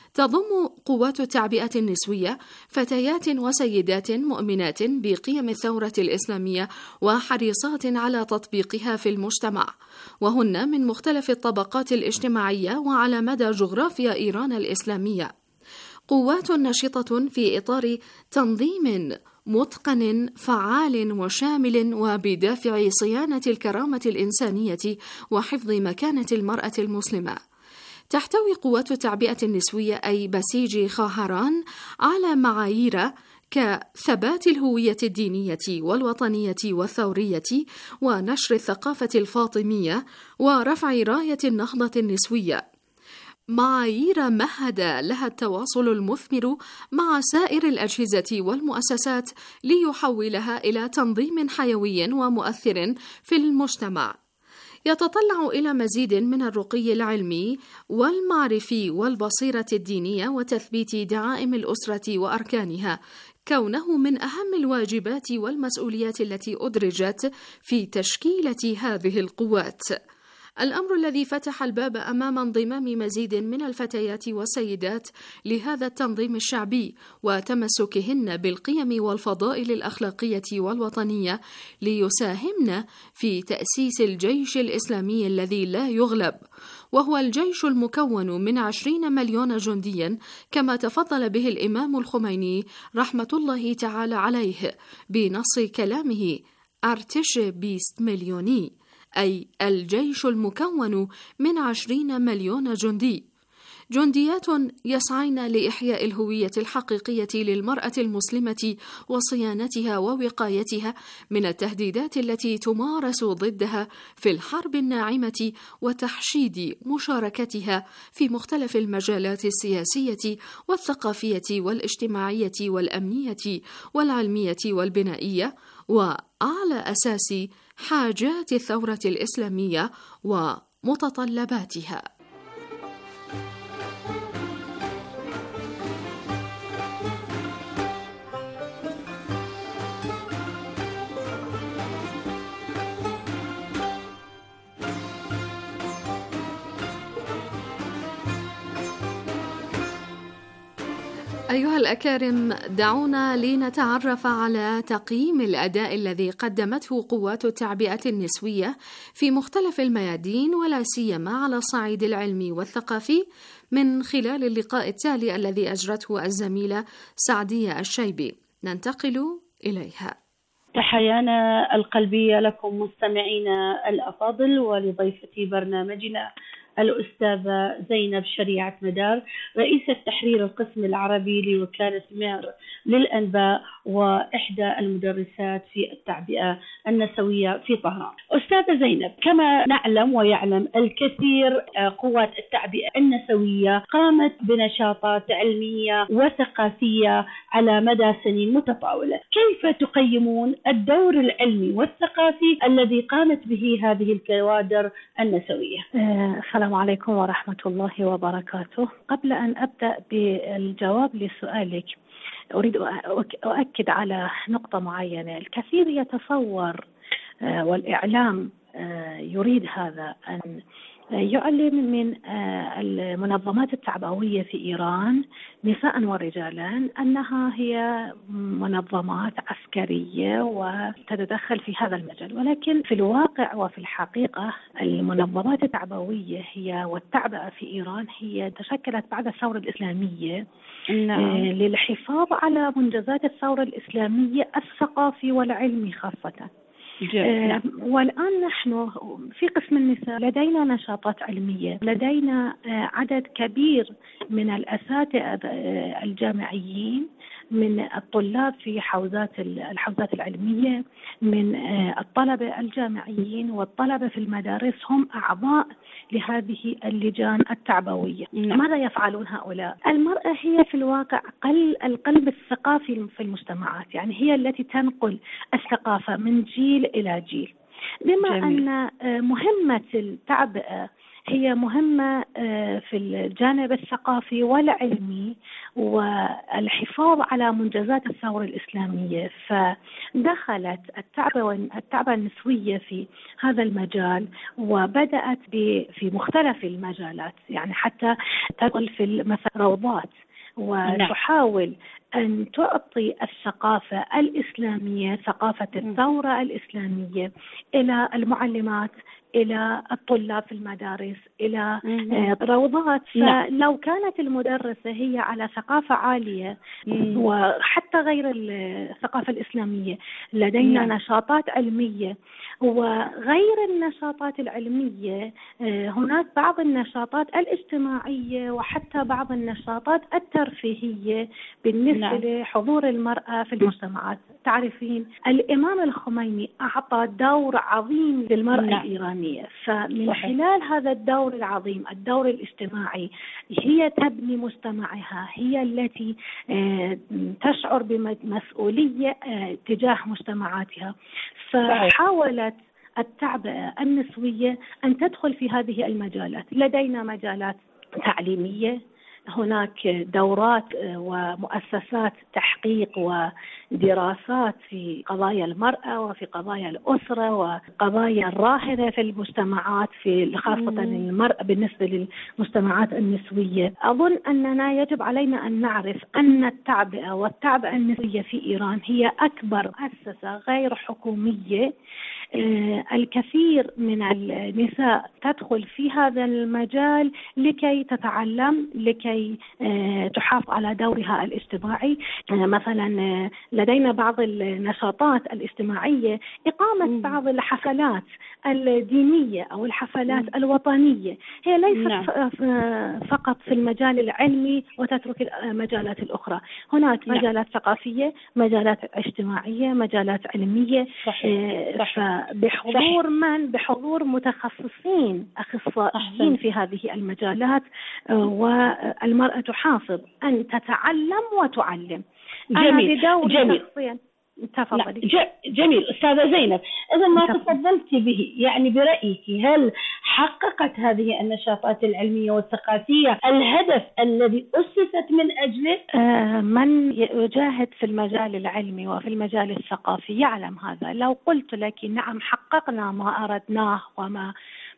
تضم قوات التعبئة النسوية فتيات وسيدات مؤمنات بقيم الثورة الإسلامية وحريصات على تطبيقها في المجتمع، وهن من مختلف الطبقات الاجتماعية وعلى مدى جغرافيا إيران الإسلامية. قوات نشطة في إطار تنظيم متقن فعال وشامل وبدافع صيانة الكرامة الإنسانية وحفظ مكانة المرأة المسلمة. تحتوي قوات التعبئة النسوية أي بسيجي خاهران على معايير كثبات الهوية الدينية والوطنية والثورية ونشر الثقافة الفاطمية ورفع راية النهضة النسوية، معايير مهد لها التواصل المثمر مع سائر الأجهزة والمؤسسات ليحولها إلى تنظيم حيوي ومؤثر في المجتمع، يتطلع إلى مزيد من الرقي العلمي والمعرفي والبصيرة الدينية وتثبيت دعائم الأسرة وأركانها، كونه من أهم الواجبات والمسؤوليات التي أدرجت في تشكيلة هذه القوات، الأمر الذي فتح الباب أمام انضمام مزيد من الفتيات والسيدات لهذا التنظيم الشعبي وتمسكهن بالقيم والفضائل الأخلاقية والوطنية ليساهمن في تأسيس الجيش الإسلامي الذي لا يغلب، وهو الجيش المكون من عشرين مليون جنديا كما تفضل به الإمام الخميني رحمة الله تعالى عليه بنص كلامه أرتش بيست مليوني، أي الجيش المكون من عشرين مليون جندي، جنديات يسعين لإحياء الهوية الحقيقية للمرأة المسلمة وصيانتها ووقايتها من التهديدات التي تمارس ضدها في الحرب الناعمة وتحشيد مشاركتها في مختلف المجالات السياسية والثقافية والاجتماعية والأمنية والعلمية والبنائية، وعلى أساس حاجات الثورة الإسلامية ومتطلباتها. أيها الأكارم، دعونا لنتعرف على تقييم الأداء الذي قدمته قوات التعبئة النسوية في مختلف الميادين ولا سيما على الصعيد العلمي والثقافي من خلال اللقاء التالي الذي أجرته الزميلة سعدية الشيبي. ننتقل إليها. تحيانا القلبية لكم مستمعينا الأفاضل ولضيفتي برنامجنا الأستاذة زينب شريعة مدار، رئيسة تحرير القسم العربي لوكالة مير للأنباء وإحدى المدرسات في التعبئة النسوية في طهران. أستاذة زينب، كما نعلم ويعلم الكثير قوات التعبئة النسوية قامت بنشاطات علمية وثقافية على مدى سنين متطاولة، كيف تقيمون الدور العلمي والثقافي الذي قامت به هذه الكوادر النسوية؟ السلام عليكم ورحمة الله وبركاته. قبل أن أبدأ بالجواب لسؤالك أريد أؤكد على نقطة معينة. الكثير يتصور والإعلام يريد هذا أن يعلم من المنظمات التعبوية في إيران نساء ورجالا أنها هي منظمات عسكرية وتتدخل في هذا المجال، ولكن في الواقع وفي الحقيقة المنظمات التعبوية هي والتعبئة في إيران هي تشكلت بعد الثورة الإسلامية نعم. للحفاظ على منجزات الثورة الإسلامية الثقافي والعلمي خاصة. آه والآن نحن في قسم النساء لدينا نشاطات علمية، لدينا آه عدد كبير من الأساتذة آه الجامعيين، من الطلاب في حوزات الحوزات العلمية، من آه الطلبة الجامعيين والطلبة في المدارس هم أعضاء لهذه اللجان التعبوية. ماذا يفعلون هؤلاء؟ المرأة هي في الواقع القلب الثقافي في المجتمعات، يعني هي التي تنقل الثقافة من جيل إلى جيل، بما جميل. أن مهمة التعبئة هي مهمة في الجانب الثقافي والعلمي والحفاظ على منجزات الثورة الإسلامية، فدخلت التعبئة التعبئة النسوية في هذا المجال وبدأت في مختلف المجالات، يعني حتى تدخل في مثلا روضات وتحاول أن تعطي الثقافة الإسلامية، ثقافة الثورة الإسلامية إلى المعلمات، إلى الطلاب في المدارس، إلى روضات. فلو كانت المدرسة هي على ثقافة عالية وحتى غير الثقافة الإسلامية لدينا نشاطات علمية، وغير النشاطات العلمية هناك بعض النشاطات الاجتماعية وحتى بعض النشاطات الترفيهية بالنسبة نعم. لحضور المرأة في المجتمعات. تعرفين الإمام الخميني أعطى دور عظيم للمرأة نعم. الإيرانية، فمن صحيح. خلال هذا الدور العظيم، الدور الاجتماعي، هي تبني مجتمعها، هي التي تشعر بمسؤولية تجاه مجتمعاتها، فحاولت التعبئة النسوية أن تدخل في هذه المجالات. لدينا مجالات تعليمية، هناك دورات ومؤسسات تحقيق ودراسات في قضايا المرأة وفي قضايا الأسرة وقضايا الراهنة في المجتمعات، في خاصة المرأة بالنسبة للمجتمعات النسوية. أظن أننا يجب علينا أن نعرف أن التعبئة والتعبئة النسوية في إيران هي أكبر مؤسسة غير حكومية. الكثير من النساء تدخل في هذا المجال لكي تتعلم، لكي تحافظ على دورها الاجتماعي. مثلا لدينا بعض النشاطات الاجتماعية، إقامة بعض الحفلات الدينية أو الحفلات الوطنية، هي ليست نعم. فقط في المجال العلمي وتترك المجالات الأخرى. هناك نعم. مجالات ثقافية، مجالات اجتماعية، مجالات علمية. صحيح. صحيح. بحضور من؟ بحضور متخصصين أخصائيين في هذه المجالات، والمرأة تحافظ أن تتعلم وتعلم. جميل. جميل. تفضلي. جميل أستاذة زينب، إذا ما تفضلت به يعني برأيك هل حققت هذه النشاطات العلمية والثقافية الهدف الذي أسست من أجله؟ آه من يجاهد في المجال العلمي وفي المجال الثقافي يعلم هذا. لو قلت لك نعم حققنا ما أردناه وما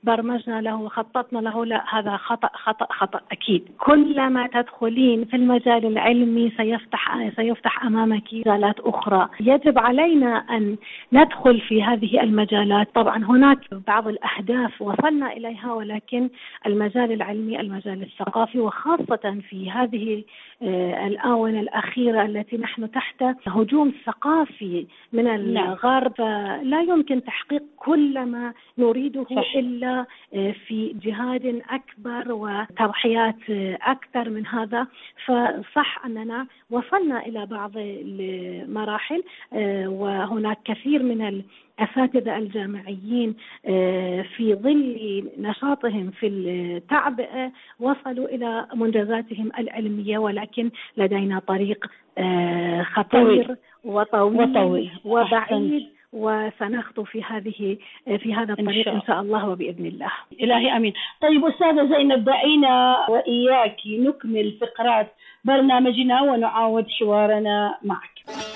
برمجنا له وخططنا له، لا، هذا خطأ خطأ خطأ أكيد. كلما تدخلين في المجال العلمي سيفتح سيفتح أمامك مجالات أخرى، يجب علينا أن ندخل في هذه المجالات. طبعا هناك بعض الأهداف وصلنا إليها، ولكن المجال العلمي، المجال الثقافي، وخاصة في هذه الآونة الأخيرة التي نحن تحت هجوم ثقافي من الغرب، لا يمكن تحقيق كل ما نريده صح. إلا في جهاد أكبر وتضحيات أكثر من هذا. فصح أننا وصلنا إلى بعض المراحل، وهناك كثير من الأساتذة الجامعيين في ظل نشاطهم في التعبئة وصلوا إلى منجزاتهم العلمية، ولكن لدينا طريق خطير وطويل, وطويل. وبعيد، وسنخطو في هذه في هذا الطريق إن شاء الله وبإذن الله. إلهي آمين. طيب أستاذة زينب، دعينا وإياك نكمل فقرات برنامجنا ونعاود حوارنا معك.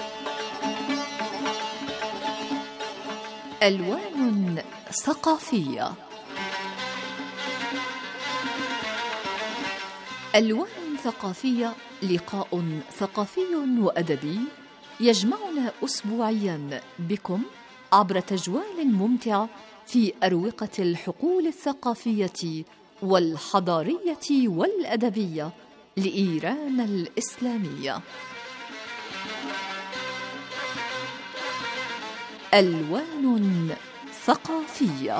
ألوان ثقافية. ألوان ثقافية لقاء ثقافي وأدبي يجمعنا أسبوعيا بكم عبر تجوال ممتع في أروقة الحقول الثقافية والحضارية والأدبية لإيران الإسلامية. ألوان ثقافية.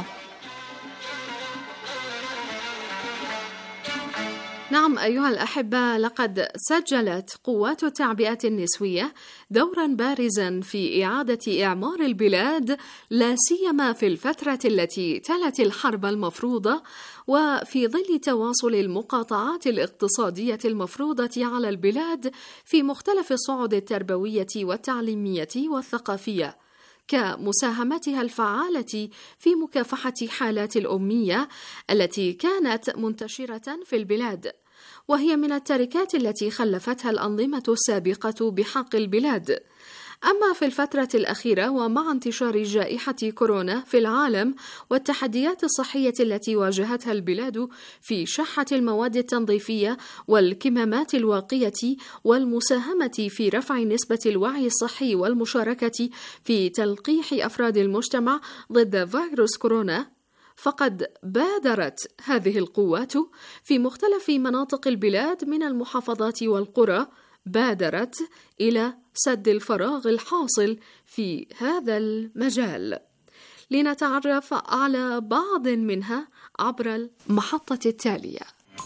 نعم أيها الأحبة، لقد سجلت قوات التعبئة النسوية دورا بارزا في إعادة إعمار البلاد، لا سيما في الفترة التي تلت الحرب المفروضة، وفي ظل تواصل المقاطعات الاقتصادية المفروضة على البلاد في مختلف الصعد التربوية والتعليمية والثقافية، كمساهمتها الفعالة في مكافحة حالات الأمية التي كانت منتشرة في البلاد، وهي من التركات التي خلفتها الأنظمة السابقة بحق البلاد. أما في الفترة الأخيرة ومع انتشار جائحة كورونا في العالم والتحديات الصحية التي واجهتها البلاد في شحة المواد التنظيفية والكمامات الواقية والمساهمة في رفع نسبة الوعي الصحي والمشاركة في تلقيح أفراد المجتمع ضد فيروس كورونا، فقد بادرت هذه القوات في مختلف مناطق البلاد من المحافظات والقرى، بادرت إلى سد الفراغ الحاصل في هذا المجال. لنتعرف على بعض منها عبر المحطة التالية.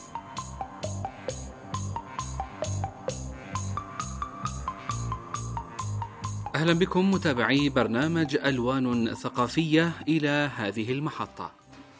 أهلا بكم متابعي برنامج ألوان ثقافية إلى هذه المحطة.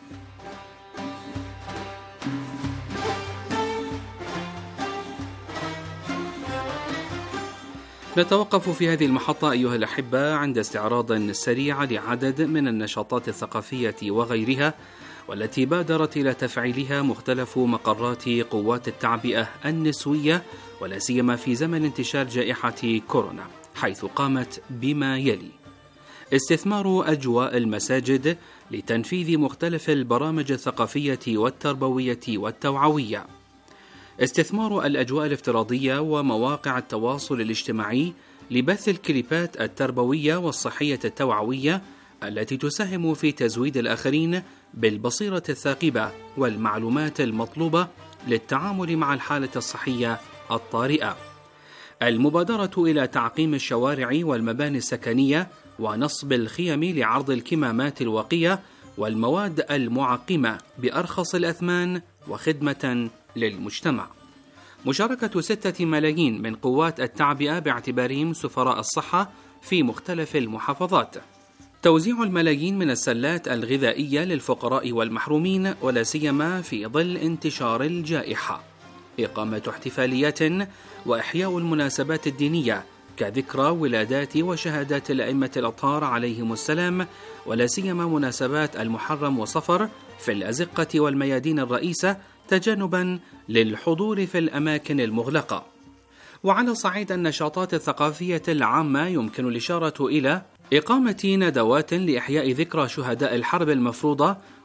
نتوقف في هذه المحطة أيها الأحبة عند استعراض سريع لعدد من النشاطات الثقافية وغيرها، والتي بادرت إلى تفعيلها مختلف مقرات قوات التعبئة النسوية، ولا سيما في زمن انتشار جائحة كورونا، حيث قامت بما يلي: استثمار أجواء المساجد لتنفيذ مختلف البرامج الثقافية والتربوية والتوعوية، استثمار الأجواء الافتراضية ومواقع التواصل الاجتماعي لبث الكليبات التربوية والصحية التوعوية التي تساهم في تزويد الآخرين بالبصيرة الثاقبة والمعلومات المطلوبة للتعامل مع الحالة الصحية الطارئة، المبادرة إلى تعقيم الشوارع والمباني السكنية ونصب الخيم لعرض الكمامات الواقية والمواد المعقمة بأرخص الأثمان وخدمة للمجتمع، مشاركة ستة ملايين من قوات التعبئة باعتبارهم سفراء الصحة في مختلف المحافظات، توزيع الملايين من السلات الغذائية للفقراء والمحرومين ولا سيما في ظل انتشار الجائحة، إقامة احتفاليات وإحياء المناسبات الدينية كذكرى ولادات وشهادات الأئمة الأطهار عليهم السلام، ولا سيما مناسبات المحرم وصفر في الأزقة والميادين الرئيسة تجنبا للحضور في الأماكن المغلقة. وعلى صعيد النشاطات الثقافية العامة يمكن الإشارة إلى إقامة ندوات لإحياء ذكرى شهداء الحرب المفروضة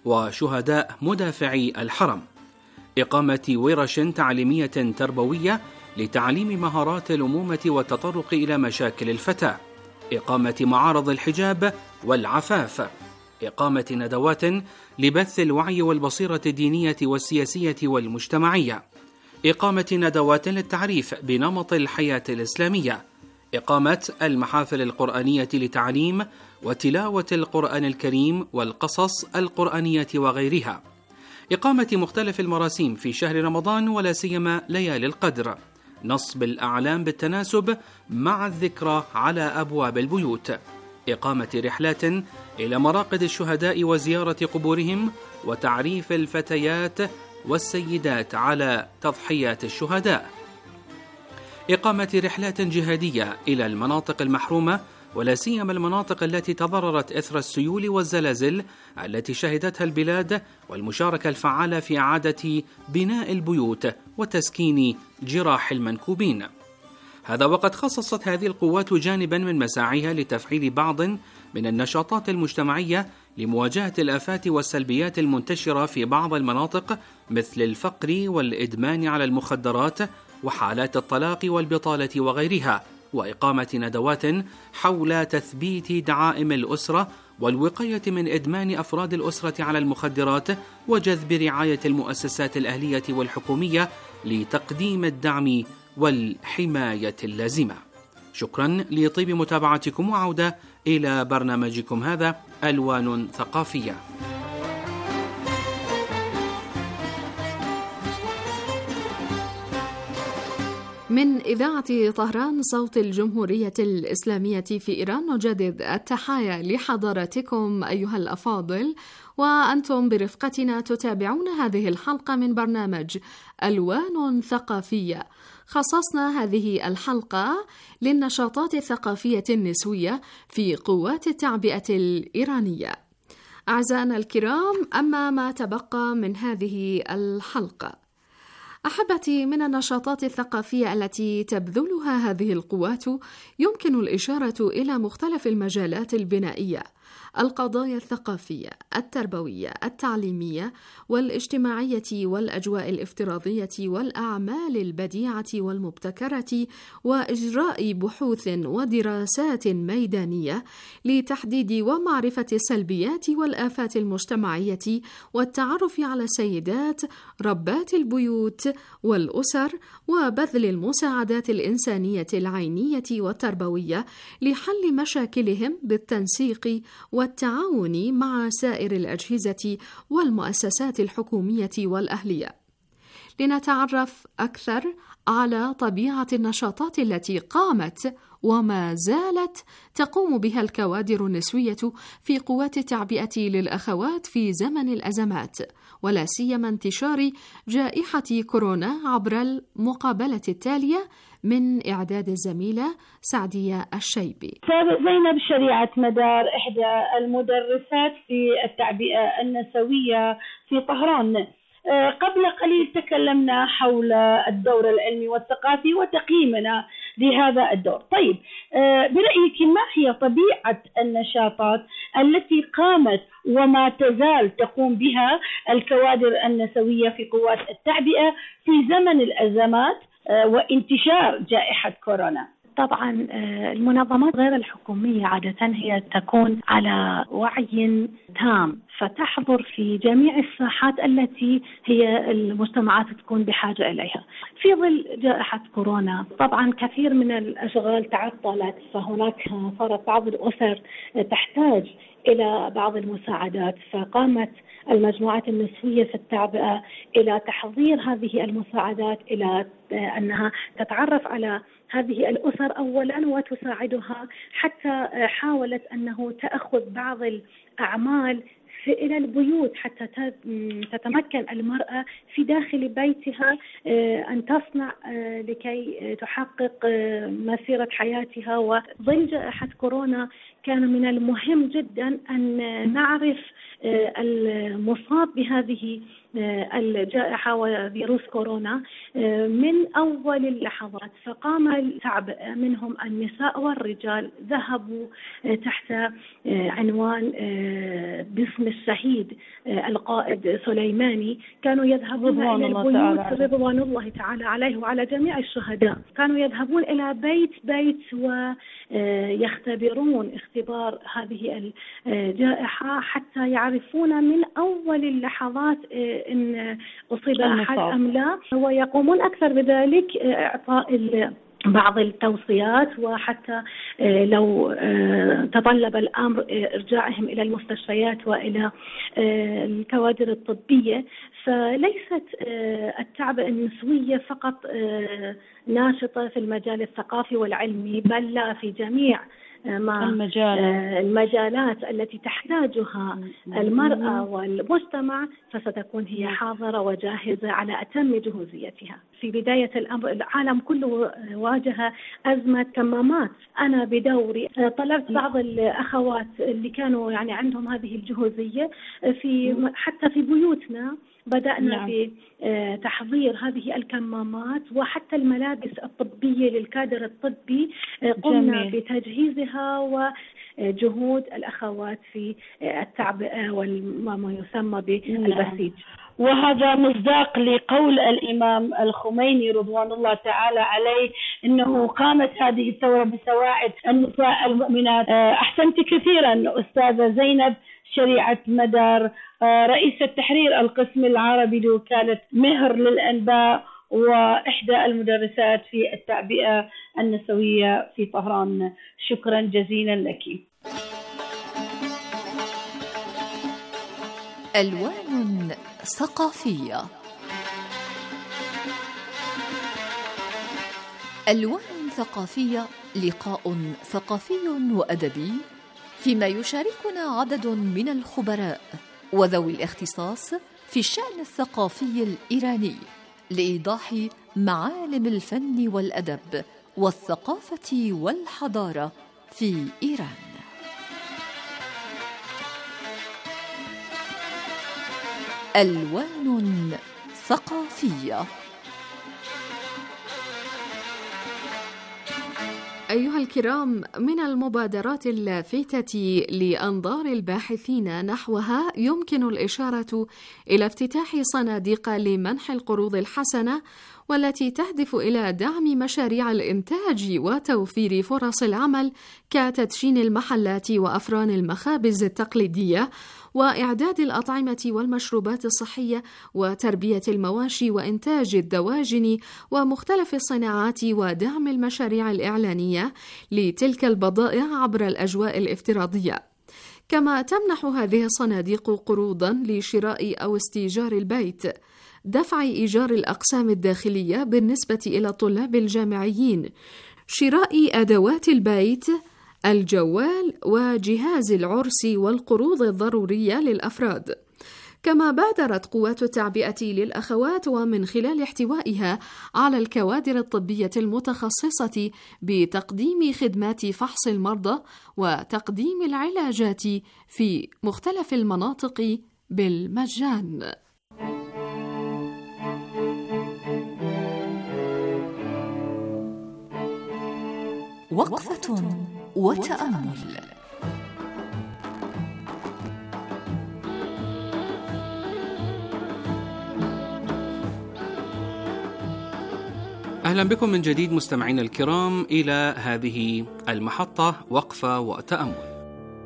وشهداء مدافعي الحرم. إقامة ورش تعليمية تربوية لتعليم مهارات الأمومة والتطرق إلى مشاكل الفتاة. إقامة معارض الحجاب والعفاف. إقامة ندوات لبث الوعي والبصيرة الدينية والسياسية والمجتمعية. إقامة ندوات للتعريف بنمط الحياة الإسلامية. إقامة المحافل القرآنية لتعليم وتلاوة القرآن الكريم والقصص القرآنية وغيرها. إقامة مختلف المراسيم في شهر رمضان ولا سيما ليالي القدر. نصب الأعلام بالتناسب مع الذكرى على أبواب البيوت. إقامة رحلات إلى مراقد الشهداء وزيارة قبورهم وتعريف الفتيات والسيدات على تضحيات الشهداء. إقامة رحلات جهادية إلى المناطق المحرومة ولا سيما المناطق التي تضررت إثر السيول والزلازل التي شهدتها البلاد، والمشاركة الفعالة في إعادة بناء البيوت وتسكين جراح المنكوبين. هذا وقد خصصت هذه القوات جانبا من مساعيها لتفعيل بعض من النشاطات المجتمعية لمواجهة الآفات والسلبيات المنتشرة في بعض المناطق مثل الفقر والإدمان على المخدرات وحالات الطلاق والبطالة وغيرها، وإقامة ندوات حول تثبيت دعائم الأسرة والوقاية من إدمان أفراد الأسرة على المخدرات وجذب رعاية المؤسسات الأهلية والحكومية لتقديم الدعم والحماية اللازمة. شكرا لطيب متابعتكم، وعودة إلى برنامجكم هذا ألوان ثقافية. من إذاعة طهران صوت الجمهورية الإسلامية في إيران نجدد التحايا لحضراتكم أيها الأفاضل، وأنتم برفقتنا تتابعون هذه الحلقة من برنامج ألوان ثقافية. خصصنا هذه الحلقة للنشاطات الثقافية النسوية في قوات التعبئة الإيرانية. أعزائنا الكرام، أما ما تبقى من هذه الحلقة، أحبتي، من النشاطات الثقافية التي تبذلها هذه القوات يمكن الإشارة إلى مختلف المجالات البنائية، القضايا الثقافية، التربوية، التعليمية والاجتماعية والأجواء الافتراضية والأعمال البديعة والمبتكرة، وإجراء بحوث ودراسات ميدانية لتحديد ومعرفة السلبيات والآفات المجتمعية والتعرف على السيدات ربات البيوت والأسر، وبذل المساعدات الإنسانية العينية والتربوية لحل مشاكلهم بالتنسيق والتعاون مع سائر الأجهزة والمؤسسات الحكومية والأهلية. لنتعرف أكثر على طبيعة النشاطات التي قامت وما زالت تقوم بها الكوادر النسوية في قوات التعبئة للأخوات في زمن الأزمات، ولا سيما انتشار جائحة كورونا، عبر المقابلة التالية من إعداد الزميلة سعدية الشيبي. زينب شريعة مدار، إحدى المدرسات في التعبئة النسوية في طهران. قبل قليل تكلمنا حول الدور العلمي والثقافي وتقييمنا لهذا الدور. طيب، برأيك ما هي طبيعة النشاطات التي قامت وما تزال تقوم بها الكوادر النسوية في قوات التعبئة في زمن الأزمات وانتشار جائحة كورونا؟ طبعا المنظمات غير الحكومية عادة هي تكون على وعي تام، فتحضر في جميع الساحات التي هي المجتمعات تكون بحاجة إليها. في ظل جائحة كورونا طبعا كثير من الأشغال تعطلت، فهناك صارت بعض الأسر تحتاج إلى بعض المساعدات، فقامت المجموعات النسوية في التعبئة إلى تحضير هذه المساعدات، إلى أنها تتعرف على هذه الأسر أولا وتساعدها، حتى حاولت أنه تأخذ بعض الأعمال إلى البيوت حتى تتمكن المرأة في داخل بيتها أن تصنع لكي تحقق مسيرة حياتها. وظل جائحة كورونا كان من المهم جدا أن نعرف المصاب بهذه الجائحة وفيروس كورونا من أول اللحظات، فقام التعبئة منهم النساء والرجال، ذهبوا تحت عنوان باسم الشهيد القائد سليماني، كانوا يذهبون إلى البيوت رضوان الله تعالى عليه وعلى جميع الشهداء، كانوا يذهبون إلى بيت بيت ويختبرون اختبار هذه الجائحة حتى يعرفون من أول اللحظات إن أصيب أحد أم لا، ويقومون أكثر بذلك إعطاء بعض التوصيات، وحتى لو تطلب الأمر إرجاعهم إلى المستشفيات وإلى الكوادر الطبية. فليست التعبئة النسوية فقط ناشطة في المجال الثقافي والعلمي، بل لا في جميع مع المجالات التي تحتاجها المرأة والمجتمع، فستكون هي حاضرة وجاهزة على أتم جهوزيتها. في بداية الأمر العالم كله واجه أزمة كمامات. أنا بدوري طلبت بعض الأخوات اللي كانوا يعني عندهم هذه الجهوزية في حتى في بيوتنا، بدأنا نعم. بتحضير هذه الكمامات وحتى الملابس الطبية للكادر الطبي، قمنا جميل. بتجهيزها وجهود الأخوات في التعبئة وما يسمى بالبسيج. وهذا مصداق لقول الإمام الخميني رضوان الله تعالى عليه أنه قامت هذه الثورة بسواعد النساء المؤمنات. أحسنت كثيرا أستاذة زينب شريعة مدار، رئيسة تحرير القسم العربي لوكالة مهر للأنباء وإحدى المدرسات في التعبئة النسوية في طهران. شكرا جزيلا لك. ألوان ثقافية. ألوان ثقافية، لقاء ثقافي وأدبي فيما يشاركنا عدد من الخبراء وذوي الاختصاص في الشأن الثقافي الإيراني لإيضاح معالم الفن والأدب والثقافة والحضارة في إيران. ألوان ثقافية. أيها الكرام، من المبادرات اللافتة لأنظار الباحثين نحوها يمكن الإشارة إلى افتتاح صناديق لمنح القروض الحسنة، والتي تهدف إلى دعم مشاريع الإنتاج وتوفير فرص العمل كتدشين المحلات وأفران المخابز التقليدية وإعداد الأطعمة والمشروبات الصحية وتربية المواشي وإنتاج الدواجن ومختلف الصناعات، ودعم المشاريع الإعلانية لتلك البضائع عبر الأجواء الافتراضية. كما تمنح هذه الصناديق قروضا لشراء أو استئجار البيت، دفع إيجار الأقسام الداخلية بالنسبة إلى الطلاب الجامعيين، شراء أدوات البيت، الجوال وجهاز العرس والقروض الضرورية للأفراد. كما بادرت قوات التعبئة للأخوات ومن خلال احتوائها على الكوادر الطبية المتخصصة بتقديم خدمات فحص المرضى وتقديم العلاجات في مختلف المناطق بالمجان. وقفة وتأمل. أهلا بكم من جديد مستمعينا الكرام إلى هذه المحطة وقفة وتأمل.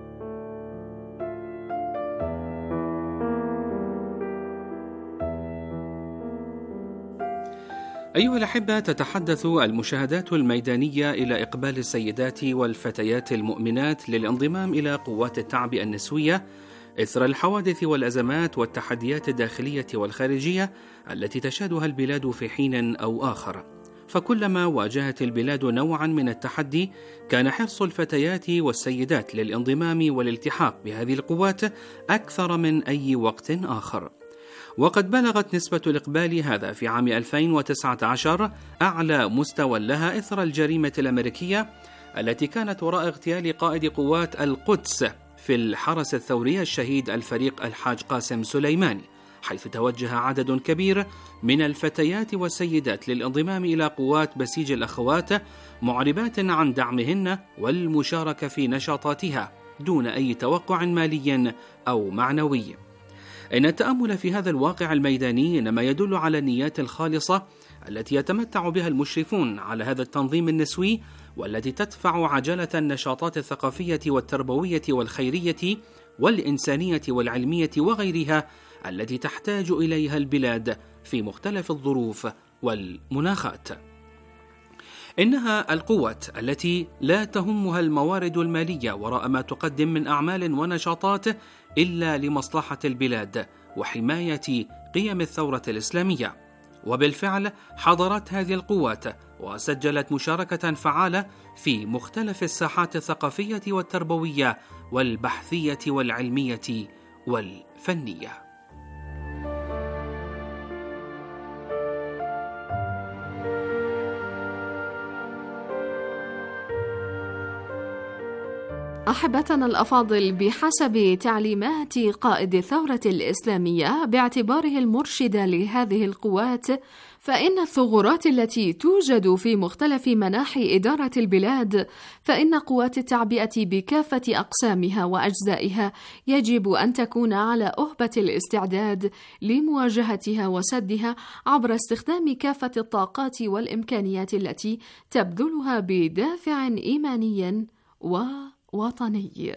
أيها الأحبة، تتحدث المشاهدات الميدانية إلى إقبال السيدات والفتيات المؤمنات للانضمام إلى قوات التعبئة النسوية إثر الحوادث والأزمات والتحديات الداخلية والخارجية التي تشهدها البلاد في حين أو آخر. فكلما واجهت البلاد نوعا من التحدي، كان حرص الفتيات والسيدات للانضمام والالتحاق بهذه القوات أكثر من أي وقت آخر. وقد بلغت نسبة الإقبال هذا في عام ألفين وتسعة عشر أعلى مستوى لها إثر الجريمة الأمريكية التي كانت وراء اغتيال قائد قوات القدس في الحرس الثوري الشهيد الفريق الحاج قاسم سليماني، حيث توجه عدد كبير من الفتيات والسيدات للانضمام إلى قوات بسيج الأخوات، معربات عن دعمهن والمشاركة في نشاطاتها دون أي توقع مالي أو معنوي. إن التأمل في هذا الواقع الميداني إنما يدل على النيات الخالصة التي يتمتع بها المشرفون على هذا التنظيم النسوي، والتي تدفع عجلة النشاطات الثقافية والتربوية والخيرية والإنسانية والعلمية وغيرها التي تحتاج إليها البلاد في مختلف الظروف والمناخات. إنها القوات التي لا تهمها الموارد المالية وراء ما تقدم من أعمال ونشاطات إلا لمصلحة البلاد وحماية قيم الثورة الإسلامية. وبالفعل حضرت هذه القوات وسجلت مشاركة فعالة في مختلف الساحات الثقافية والتربوية والبحثية والعلمية والفنية. أحبتنا الأفاضل، بحسب تعليمات قائد الثورة الإسلامية باعتباره المرشد لهذه القوات، فإن الثغرات التي توجد في مختلف مناحي إدارة البلاد، فإن قوات التعبئة بكافة أقسامها وأجزائها يجب أن تكون على أهبة الاستعداد لمواجهتها وسدها عبر استخدام كافة الطاقات والإمكانيات التي تبذلها بدافع إيماني و وطني.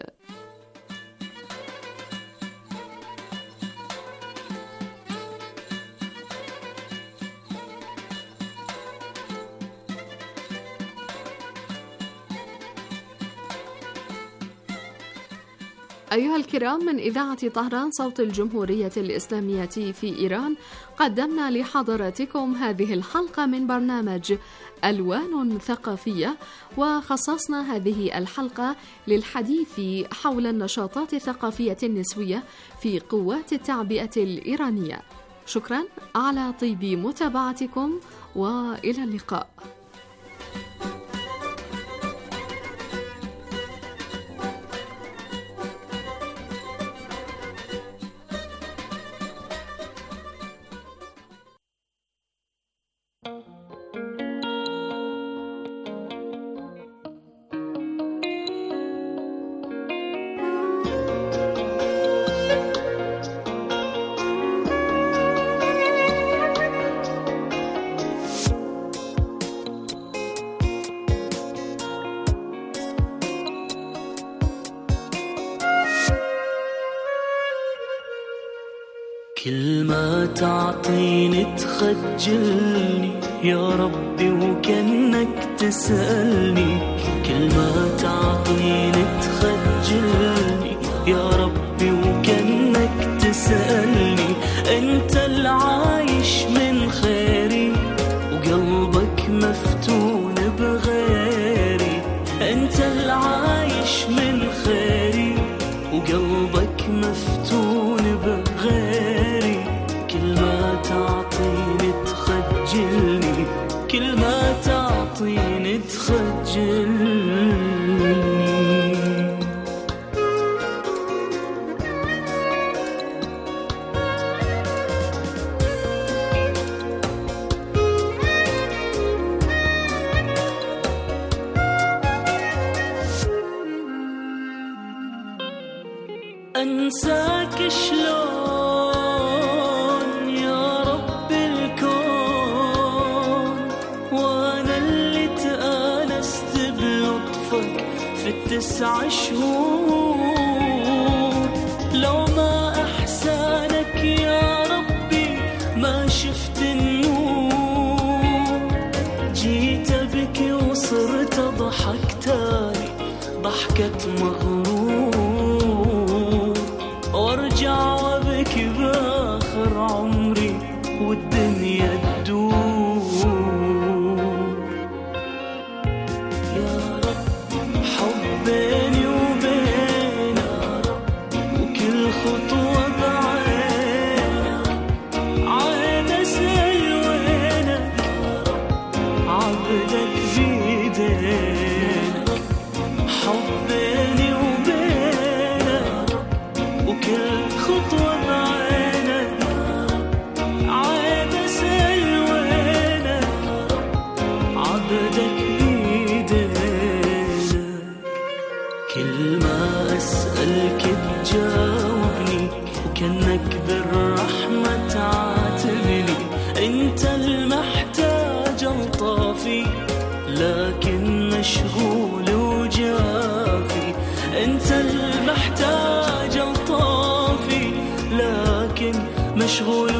أيها الكرام، من إذاعة طهران صوت الجمهورية الإسلامية في إيران، قدمنا لحضراتكم هذه الحلقة من برنامج ألوان ثقافية، وخصصنا هذه الحلقة للحديث حول النشاطات الثقافية النسوية في قوات التعبئة الإيرانية. شكرا على طيب متابعتكم، وإلى اللقاء. كل ما تعطيني تخجلني يا ربي وكأنك تسألني، كل ما تعطيني تخجلني يا ربي وكأنك تسألني. انت العايش من خيري وقلبك مفتون بغيري، انت العايش من خيري وقلبك مفتون بغيري. كل ما تعطيني تخجلني، كل ما تعطيني تخجلني. أنساك شلون يا رب الكون، وأنا اللي تآنست بلطفك في التسع شهور. لو ما أحسانك يا ربي ما شفت النور. جيت أبكي وصرت أضحك تاني ضحكة مغرور، وارجع وابكي باخر عمري والدنيا تدور. يا رب حب بيني وبينك وكل خطوة بعينك، عين اسأل وينك عبدك بيدينك. انت المحتاج الطافي لكن مشغول وجافي، انت المحتاج الطافي لكن مشغول